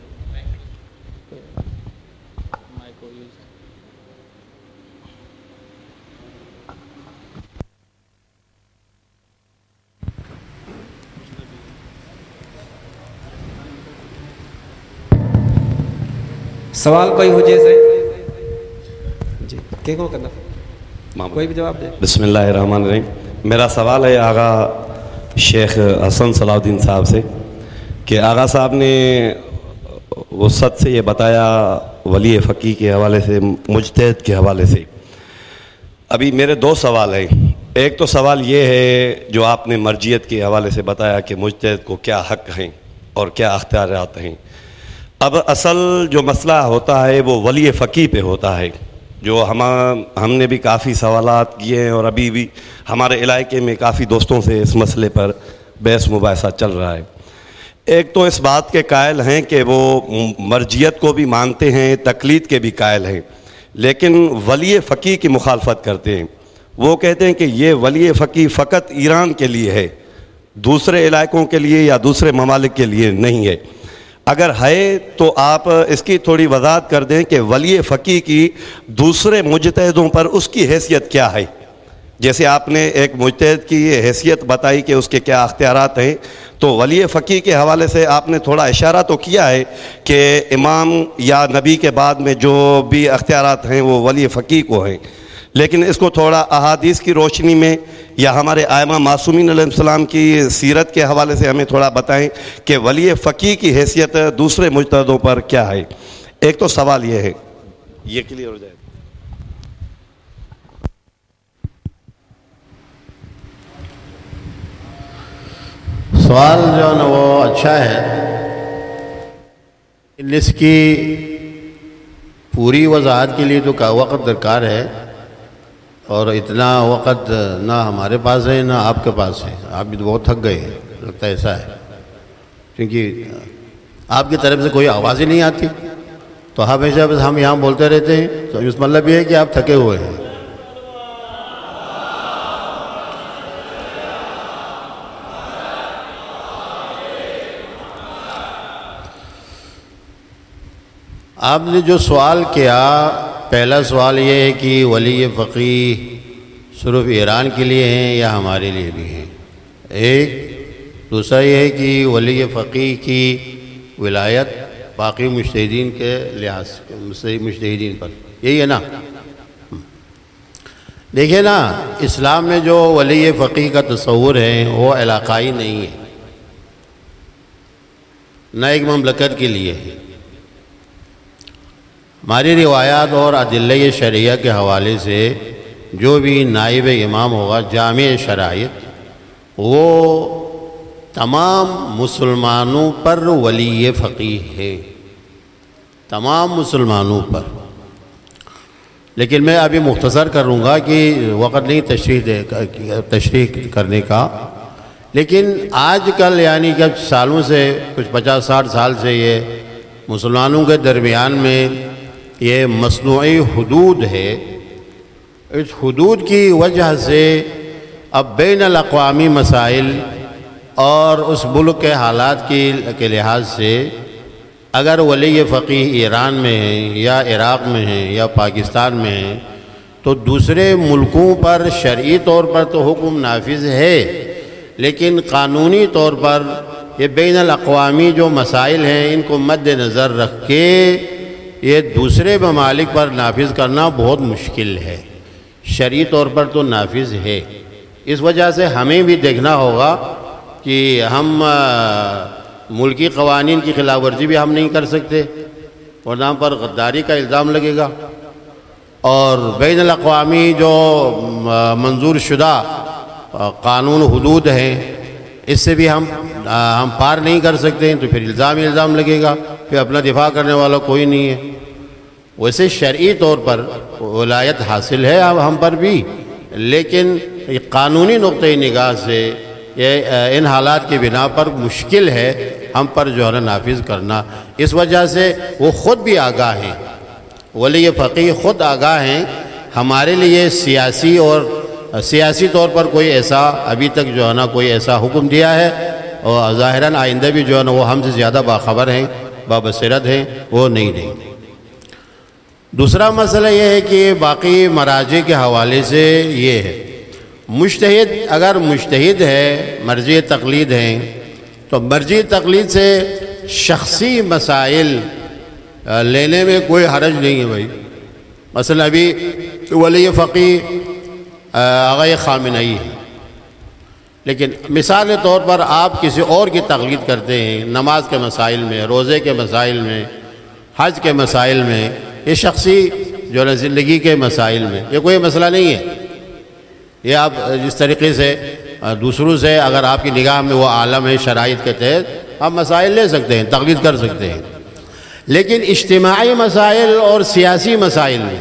سوال کوئی ہو جیسے جی کیا کو کرنا, کوئی بھی جواب دے. بسم اللہ الرحمن الرحیم. میرا سوال ہے آغا شیخ حسن صلاح الدین صاحب سے کہ آغا صاحب نے وسعت سے یہ بتایا ولی فقیہ کے حوالے سے, مجتہد کے حوالے سے. ابھی میرے دو سوال ہیں. ایک تو سوال یہ ہے جو آپ نے مرجیت کے حوالے سے بتایا کہ مجتہد کو کیا حق ہیں اور کیا اختیارات ہیں. اب اصل جو مسئلہ ہوتا ہے وہ ولی فقیہ پہ ہوتا ہے, جو ہم نے بھی کافی سوالات کیے ہیں اور ابھی بھی ہمارے علاقے میں کافی دوستوں سے اس مسئلے پر بحث مباحثہ چل رہا ہے. ایک تو اس بات کے قائل ہیں کہ وہ مرجیت کو بھی مانتے ہیں, تقلید کے بھی قائل ہیں, لیکن ولی فقیہ کی مخالفت کرتے ہیں. وہ کہتے ہیں کہ یہ ولی فقیہ فقط ایران کے لیے ہے, دوسرے علاقوں کے لیے یا دوسرے ممالک کے لیے نہیں ہے. اگر ہے تو آپ اس کی تھوڑی وضاحت کر دیں کہ ولی فقیہ کی دوسرے مجتہدوں پر اس کی حیثیت کیا ہے, جیسے آپ نے ایک مجتہد کی حیثیت بتائی کہ اس کے کیا اختیارات ہیں، تو ولی فقیہ کے حوالے سے آپ نے تھوڑا اشارہ تو کیا ہے کہ امام یا نبی کے بعد میں جو بھی اختیارات ہیں وہ ولی فقیہ کو ہیں، لیکن اس کو تھوڑا احادیث کی روشنی میں یا ہمارے ائمہ معصومین علیہ السلام کی سیرت کے حوالے سے ہمیں تھوڑا بتائیں کہ ولی فقیہ کی حیثیت دوسرے مجتہدوں پر کیا ہے۔ ایک تو سوال یہ ہے، یہ کلیئر ہو جائے۔ سوال جو ہے نا وہ اچھا ہے، اس کی پوری وضاحت کے لیے تو کا وقت درکار ہے، اور اتنا وقت نہ ہمارے پاس ہے نہ آپ کے پاس ہے۔ آپ بھی تو بہت تھک گئے ہیں، لگتا ہے ایسا ہے، کیونکہ آپ کی طرف سے کوئی آواز ہی نہیں آتی، تو ہمیشہ بس ہم یہاں بولتے رہتے ہیں، تو اس مطلب یہ ہے کہ آپ تھکے ہوئے ہیں۔ آپ نے جو سوال کیا، پہلا سوال یہ ہے کہ ولی فقیہ صرف ایران کے لیے ہیں یا ہمارے لیے بھی ہیں، ایک۔ دوسرا یہ ہے کہ ولی فقیہ کی ولایت باقی مجتہدین کے لحاظ سے مجتہدین پر، یہی ہے نا۔ دیکھیں نا، اسلام میں جو ولی فقیہ کا تصور ہے وہ علاقائی نہیں ہے، نہ ایک مملکت کے لیے ہے۔ ہماری روایات اور ادلہ شرعیہ کے حوالے سے جو بھی نائب امام ہوگا جامع شرائط، وہ تمام مسلمانوں پر ولی فقیہ ہے، تمام مسلمانوں پر۔ لیکن میں ابھی مختصر کروں گا کہ وقت نہیں تشریح کرنے کا، لیکن آج کل یعنی کہ سالوں سے، کچھ 50-60 سال سے یہ مسلمانوں کے درمیان میں یہ مصنوعی حدود ہے۔ اس حدود کی وجہ سے اب بین الاقوامی مسائل اور اس ملک کے حالات کے لحاظ سے اگر ولی فقیہ ایران میں ہیں یا عراق میں ہیں یا پاکستان میں ہیں، تو دوسرے ملکوں پر شرعی طور پر تو حکم نافذ ہے، لیکن قانونی طور پر یہ بین الاقوامی جو مسائل ہیں ان کو مد نظر رکھ کے یہ دوسرے ممالک پر نافذ کرنا بہت مشکل ہے۔ شرعی طور پر تو نافذ ہے، اس وجہ سے ہمیں بھی دیکھنا ہوگا کہ ہم ملکی قوانین کی خلاف ورزی بھی ہم نہیں کر سکتے، ورنہ ہم پر غداری کا الزام لگے گا، اور بین الاقوامی جو منظور شدہ قانون حدود ہیں اس سے بھی ہم پار نہیں کر سکتے ہیں، تو پھر الزام لگے گا، پھر اپنا دفاع کرنے والا کوئی نہیں ہے۔ ویسے شرعی طور پر ولایت حاصل ہے اب ہم پر بھی، لیکن قانونی نقطۂ نگاہ سے یہ ان حالات کی بنا پر مشکل ہے ہم پر جو ہے نافذ کرنا۔ اس وجہ سے وہ خود بھی آگاہ ہیں، ولی فقیہ خود آگاہ ہیں۔ ہمارے لیے سیاسی طور پر کوئی ایسا ابھی تک جو ہے نا کوئی ایسا حکم دیا ہے، اور ظاہراً آئندہ بھی جو ہے نا وہ ہم سے زیادہ باخبر ہیں، بابصیرت ہیں، وہ نہیں دیں گے۔ دوسرا مسئلہ یہ ہے کہ باقی مراجع کے حوالے سے یہ ہے، مجتہد اگر مجتہد ہے، مرجع تقلید ہیں، تو مرجع تقلید سے شخصی مسائل لینے میں کوئی حرج نہیں ہے بھائی۔ مثلا ابھی ولی فقیہ آغا خامنئی ہے، لیکن مثال کے طور پر آپ کسی اور کی تقلید کرتے ہیں نماز کے مسائل میں، روزے کے مسائل میں، حج کے مسائل میں، یہ شخصی جو ہے زندگی کے مسائل میں، یہ کوئی مسئلہ نہیں ہے۔ یہ آپ جس طریقے سے دوسروں سے اگر آپ کی نگاہ میں وہ عالم ہے شرائط کے تحت، آپ مسائل لے سکتے ہیں، تقلید کر سکتے ہیں، لیکن اجتماعی مسائل اور سیاسی مسائل میں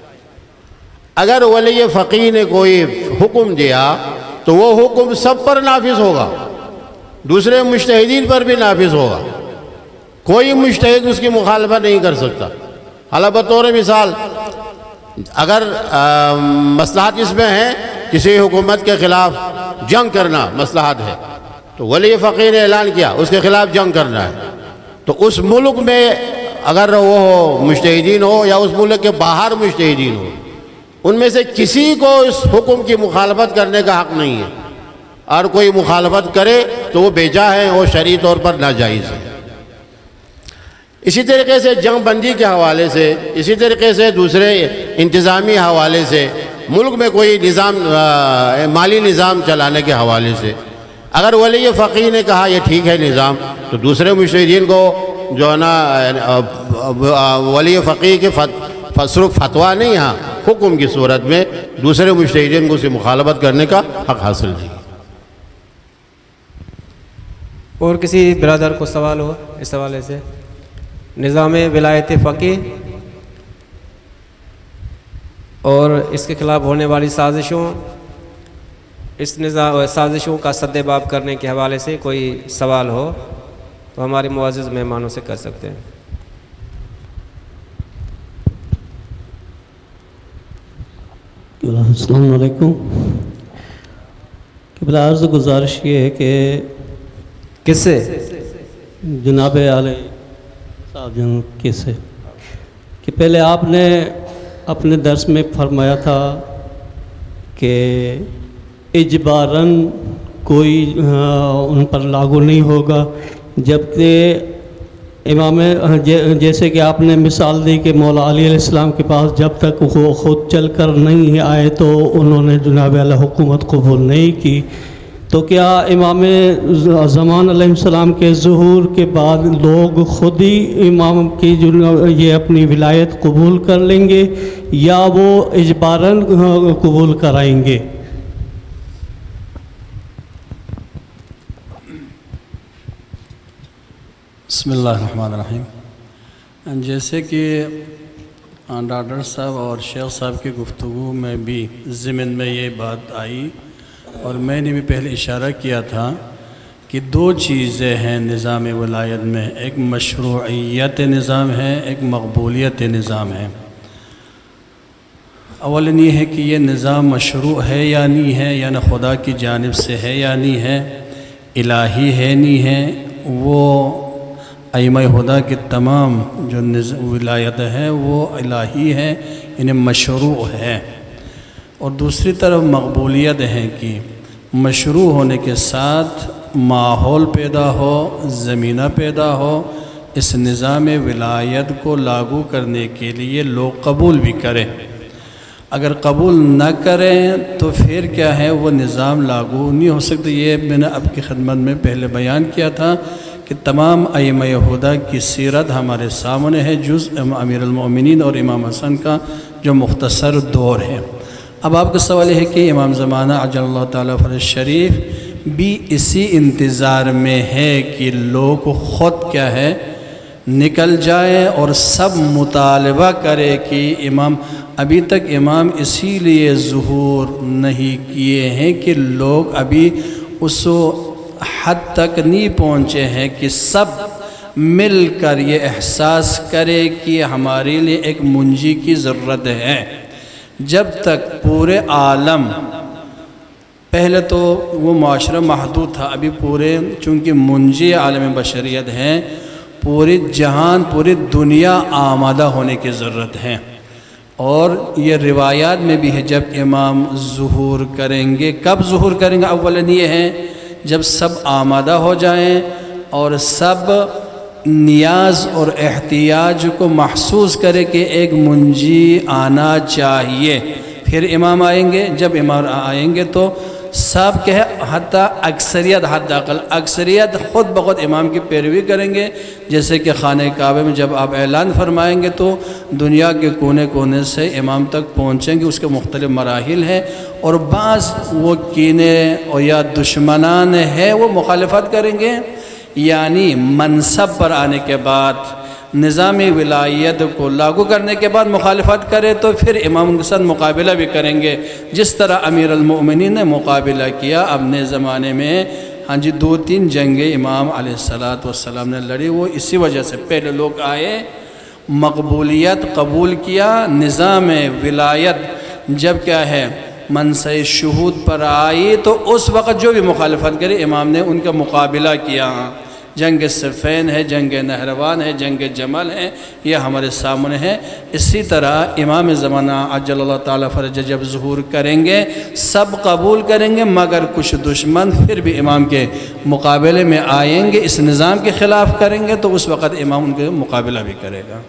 اگر ولی فقیہ نے کوئی حکم دیا تو وہ حکم سب پر نافذ ہوگا، دوسرے مجتہدین پر بھی نافذ ہوگا، کوئی مجتہد اس کی مخالفت نہیں کر سکتا۔ حالا بطور مثال اگر مصلحت اس میں ہے کسی حکومت کے خلاف جنگ کرنا مصلحت ہے، تو ولی فقیہ نے اعلان کیا اس کے خلاف جنگ کرنا ہے، تو اس ملک میں اگر وہ مجتہدین ہو یا اس ملک کے باہر مجتہدین ہو، ان میں سے کسی کو اس حکم کی مخالفت کرنے کا حق نہیں ہے، اور کوئی مخالفت کرے تو وہ بیجا ہے، وہ شرعی طور پر ناجائز ہے۔ اسی طریقے سے جنگ بندی کے حوالے سے، اسی طریقے سے دوسرے انتظامی حوالے سے، ملک میں کوئی نظام مالی نظام چلانے کے حوالے سے اگر ولی فقیہ نے کہا یہ ٹھیک ہے نظام، تو دوسرے مجتہدین کو جو ہے نا ولی فقیہ کے صرف فتویٰ نہیں، ہاں حکم کی صورت میں دوسرے مجتہدین کو اسے مخالفت کرنے کا حق حاصل نہیں۔ اور کسی برادر کو سوال ہو اس حوالے سے؟ نظام ولایت فقیہ اور اس کے خلاف ہونے والی سازشوں، اس سازشوں کا سدباب کرنے کے حوالے سے کوئی سوال ہو تو ہمارے معزز مہمانوں سے کر سکتے ہیں۔ السلام علیکم۔ قبلہ عرض گزارش یہ ہے کہ کس سے؟ جناب عالیہ صاحب کس سے کہ پہلے آپ نے اپنے درس میں فرمایا تھا کہ اجباراً کوئی ان پر لاگو نہیں ہوگا، جبکہ امام جیسے کہ آپ نے مثال دی کہ مولا علی علیہ السلام کے پاس جب تک وہ خود چل کر نہیں آئے تو انہوں نے جناب علیہ حکومت قبول نہیں کی، تو کیا امام زمان علیہ السلام کے ظہور کے بعد لوگ خود ہی امام کی یہ اپنی ولایت قبول کر لیں گے یا وہ اجباراً قبول کرائیں گے؟ بسم اللہ الرحمن الرحیم۔ جیسے کہ ڈاکٹر صاحب اور شیخ صاحب کی گفتگو میں بھی ضمن میں یہ بات آئی، اور میں نے بھی پہلے اشارہ کیا تھا کہ دو چیزیں ہیں نظام ولایت میں، ایک مشروعیت نظام ہے، ایک مقبولیت نظام ہے۔ اولاً یہ ہے کہ یہ نظام مشروع ہے یا نہیں ہے، یعنی خدا کی جانب سے ہے یا نہیں ہے، الہی ہے نہیں ہے، وہ ائمہ خدا کے تمام جو ولایت ہے وہ الہی ہے، انہیں مشروع ہے۔ اور دوسری طرف مقبولیت ہے کہ مشروع ہونے کے ساتھ ماحول پیدا ہو، زمینہ پیدا ہو، اس نظام ولایت کو لاگو کرنے کے لیے لوگ قبول بھی کریں۔ اگر قبول نہ کریں تو پھر کیا ہے، وہ نظام لاگو نہیں ہو سکتا۔ یہ میں نے آپ کی خدمت میں پہلے بیان کیا تھا کہ تمام ائمہ خدا کی سیرت ہمارے سامنے ہے، جز امیر المؤمنین اور امام حسن کا جو مختصر دور ہے۔ اب آپ کا سوال ہے کہ امام زمانہ عجل اللہ تعالیٰ فرج شریف بھی اسی انتظار میں ہے کہ لوگ خود کیا ہے نکل جائے اور سب مطالبہ کرے کہ امام، ابھی تک امام اسی لیے ظہور نہیں کیے ہیں کہ لوگ ابھی اس حد تک نہیں پہنچے ہیں کہ سب مل کر یہ احساس کرے کہ ہمارے لیے ایک منجی کی ضرورت ہے۔ جب تک پورے عالم، پہلے تو وہ معاشرہ محدود تھا، ابھی پورے چونکہ منجی عالم بشریت ہیں، پورے جہان پوری دنیا آمادہ ہونے کی ضرورت ہے۔ اور یہ روایات میں بھی ہے جب امام ظہور کریں گے، کب ظہور کریں گے؟ اولاً یہ ہے جب سب آمادہ ہو جائیں اور سب نیاز اور احتیاج کو محسوس کرے کہ ایک منجی آنا چاہیے، پھر امام آئیں گے۔ جب امام آئیں گے تو سب کہ حتیٰ اکثریت، حد اقل اکثریت خود بخود امام کی پیروی کریں گے۔ جیسے کہ خانہ کعبہ میں جب آپ اعلان فرمائیں گے تو دنیا کے کونے کونے سے امام تک پہنچیں گے، اس کے مختلف مراحل ہیں، اور بعض وہ کینے اور یا دشمنان ہیں وہ مخالفت کریں گے، یعنی منصب پر آنے کے بعد نظام ولایت کو لاگو کرنے کے بعد مخالفت کرے تو پھر امام کے ساتھ مقابلہ بھی کریں گے، جس طرح امیر المؤمنین نے مقابلہ کیا اپنے زمانے میں۔ ہاں جی، 2-3 جنگیں امام علیہ السلام نے لڑی، وہ اسی وجہ سے پہلے لوگ آئے، مقبولیت قبول کیا، نظام ولایت جب کیا ہے منصع شہود پر آئی تو اس وقت جو بھی مخالفت کرے امام نے ان کا مقابلہ کیا۔ جنگ صفین ہے، جنگ نہروان ہے، جنگ جمل ہے، یہ ہمارے سامنے ہے۔ اسی طرح امام زمانہ عجل اللہ تعالیٰ فرج جب ظہور کریں گے سب قبول کریں گے، مگر کچھ دشمن پھر بھی امام کے مقابلے میں آئیں گے، اس نظام کے خلاف کریں گے، تو اس وقت امام ان کے مقابلہ بھی کرے گا۔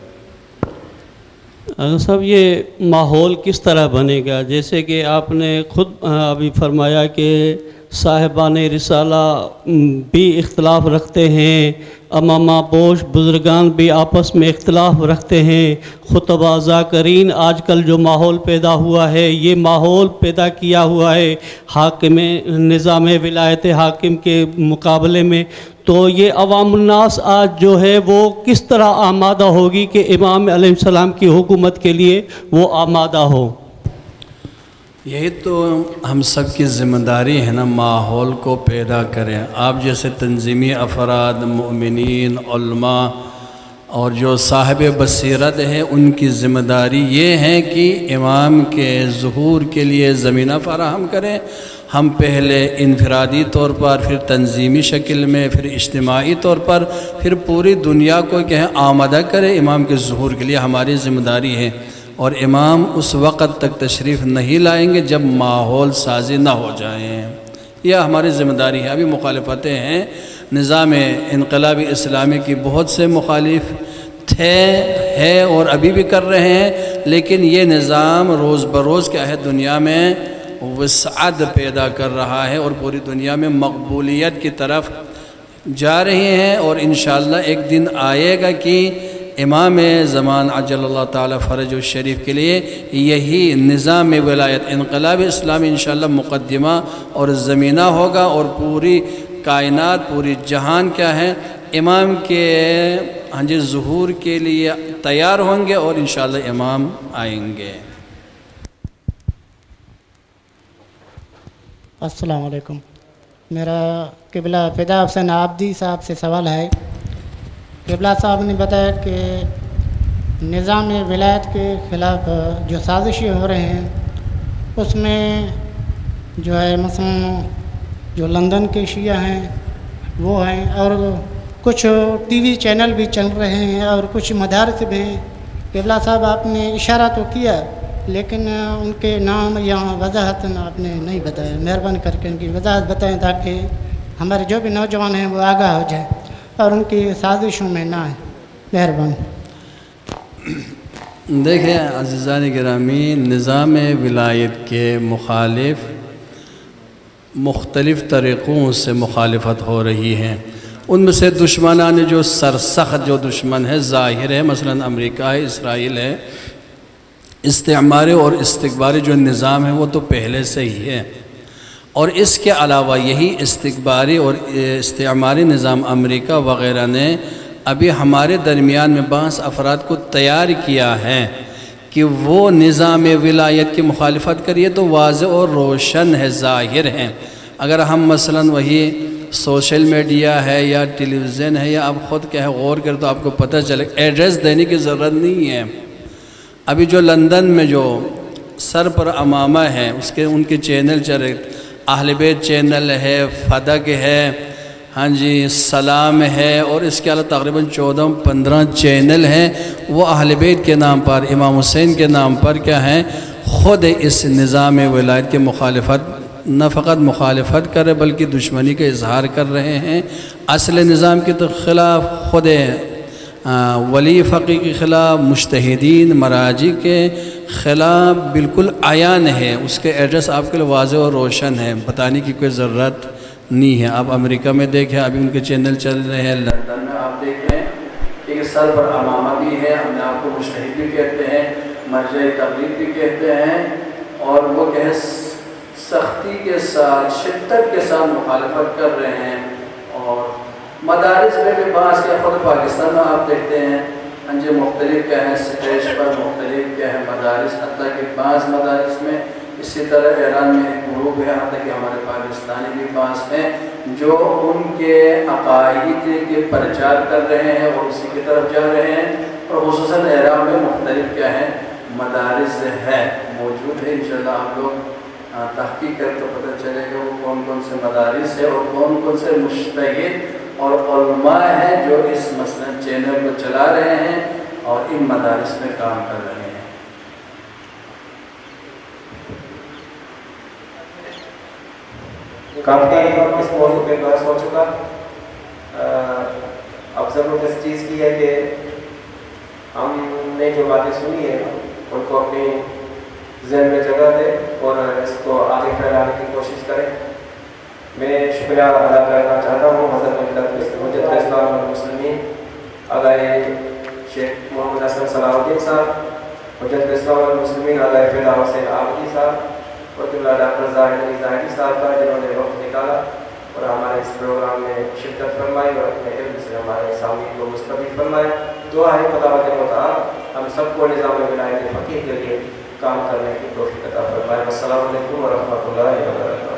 صاحب یہ ماحول کس طرح بنے گا؟ جیسے کہ آپ نے خود ابھی فرمایا کہ صاحبان رسالہ بھی اختلاف رکھتے ہیں، امامہ پوش بزرگان بھی آپس میں اختلاف رکھتے ہیں، خطبہ ذاکرین آج کل جو ماحول پیدا ہوا ہے یہ ماحول پیدا کیا ہوا ہے حاکم نظام ولایت حاکم کے مقابلے میں، تو یہ عوام الناس آج جو ہے وہ کس طرح آمادہ ہوگی کہ امام علیہ السلام کی حکومت کے لیے وہ آمادہ ہو؟ یہی تو ہم سب کی ذمہ داری ہے نا، ماحول کو پیدا کریں۔ آپ جیسے تنظیمی افراد، مومنین، علماء اور جو صاحب بصیرت ہیں ان کی ذمہ داری یہ ہے کہ امام کے ظہور کے لیے زمینہ فراہم کریں۔ ہم پہلے انفرادی طور پر، پھر تنظیمی شکل میں، پھر اجتماعی طور پر، پھر پوری دنیا کو کہیں آمادہ کرے امام کے ظہور کے لیے، ہماری ذمہ داری ہے۔ اور امام اس وقت تک تشریف نہیں لائیں گے جب ماحول سازی نہ ہو جائیں، یہ ہماری ذمہ داری ہے۔ ابھی مخالفتیں ہیں، نظام انقلابی اسلامی کی بہت سے مخالف تھے، ہے اور ابھی بھی کر رہے ہیں، لیکن یہ نظام روز بروز کیا ہے دنیا میں وسعت پیدا کر رہا ہے اور پوری دنیا میں مقبولیت کی طرف جا رہے ہیں، اور انشاءاللہ ایک دن آئے گا کہ امام زمان عجل اللہ تعالیٰ فرج الشریف کے لیے یہی نظام ولایت انقلاب اسلامی انشاءاللہ مقدمہ اور زمینہ ہوگا، اور پوری کائنات، پوری جہان کیا ہے امام کے ظہور کے لیے تیار ہوں گے، اور انشاءاللہ امام آئیں گے۔ السلام علیکم، میرا قبلہ فدا حسین عابدی صاحب سے سوال ہے۔ قبلہ صاحب نے بتایا کہ نظام ولایت کے خلاف جو سازشیں ہو رہے ہیں اس میں جو ہے مثلا جو لندن کے شیعہ ہیں وہ ہیں، اور کچھ ٹی وی چینل بھی چل رہے ہیں اور کچھ مدارس بھی ہیں۔ قبلہ صاحب آپ نے اشارہ تو کیا لیکن ان کے نام یا وضاحت آپ نے نہیں بتایا، مہربانی کر کے ان کی وضاحت بتائیں تاکہ ہمارے جو بھی نوجوان ہیں وہ آگاہ ہو جائیں اور ان کی سازشوں میں نہ آئیں، مہربانی۔ دیکھیں عزیزان گرامی، نظام ولایت کے مخالف مختلف طریقوں سے مخالفت ہو رہی ہے، ان میں سے دشمنان جو سرسخت جو دشمن ہے ظاہر ہے، مثلا امریکہ ہے، اسرائیل ہے، استعماری اور استکباری جو نظام ہے وہ تو پہلے سے ہی ہے، اور اس کے علاوہ یہی استکباری اور استعماری نظام امریکہ وغیرہ نے ابھی ہمارے درمیان میں بعض افراد کو تیار کیا ہے کہ وہ نظام ولایت کی مخالفت کریے، تو واضح اور روشن ہے، ظاہر ہے۔ اگر ہم مثلا وہی سوشل میڈیا ہے یا ٹیلی ویژن ہے یا آپ خود کیا ہے غور کریں تو آپ کو پتہ چلے، ایڈریس دینے کی ضرورت نہیں ہے۔ ابھی جو لندن میں جو سر پر امامہ ہے ان کے چینل چل رہے، اہل بیت چینل ہے، فدق ہے، ہاں جی سلام ہے، اور اس کے علاوہ تقریباً 14-15 چینل ہیں، وہ اہل بیت کے نام پر، امام حسین کے نام پر کیا ہے خود اس نظام ولایت کے مخالفت، نہ فقط مخالفت کر رہے بلکہ دشمنی کا اظہار کر رہے ہیں۔ اصل نظام کے تو خلاف خود ولی فقی کے خلاف، مجتہدین مراجع کے خلاف بالکل عیان ہے، اس کے ایڈریس آپ کے لیے واضح اور روشن ہے، بتانے کی کوئی ضرورت نہیں ہے۔ آپ امریکہ میں دیکھیں، ابھی ان کے چینل چل رہے ہیں، لندن میں آپ دیکھیں کہ سر پر امامہ بھی ہے، ہم نے آپ کو مجتہد بھی کہتے ہیں، مرجع تقلید بھی کہتے ہیں، اور وہ کہ سختی کے ساتھ، شدت کے ساتھ مخالفت کر رہے ہیں۔ اور مدارس میں بھی بعض کے خود پاکستان میں آپ دیکھتے ہیں مختلف کیا ہے سٹیج پر مختلف کیا ہے مدارس، حتیٰ کہ بعض مدارس میں اسی طرح ایران میں ایک گروپ ہے، حتیٰ کہ ہمارے پاکستانی بھی بعض ہیں جو ان کے عقائد کے پرچار کر رہے ہیں اور اسی کی طرف جا رہے ہیں، اور خصوصاً ایران میں مختلف کیا ہے مدارس ہے موجود ہے۔ انشاءاللہ آپ لوگ تحقیق کر تو پتہ چلے گا وہ کون کون سے مدارس ہے اور کون کون سے مجتہد اور علماء ہیں جو اس مثلاً چینل کو چلا رہے ہیں اور ان مدارس میں کام کر رہے ہیں۔ کافی اس موضوع پہ بحث ہو چکا۔ اب ضرورت اس چیز کی ہے کہ ہم نے جو باتیں سنی ہیں ان کو اپنی ذہن میں جگہ دیں اور اس کو آگے پھیلانے کی کوشش کریں۔ میں شکریہ ادا کرنا چاہتا ہوں حضرت حجت الاسلام والمسلمین علیہ شیخ محمد حسن صلاح الدین صاحب، حجت الاسلام والمسلمین علیہ فدا حسین عابدی صاحب اور ڈاکٹر زاہد علی زاہدی صاحب کا، جنہوں نے وقت نکالا اور ہمارے اس پروگرام میں شرکت فرمائی اور اپنے علم سے ہمارے سامعین کو مستفید فرمایا۔ دعا ہے خداوند متعال ہم سب کو نظام ولایت فقیہ کے لیے کام کرنے کی توفیق عطا فرمائے۔ السلام علیکم ورحمۃ اللہ وبرکاتہ۔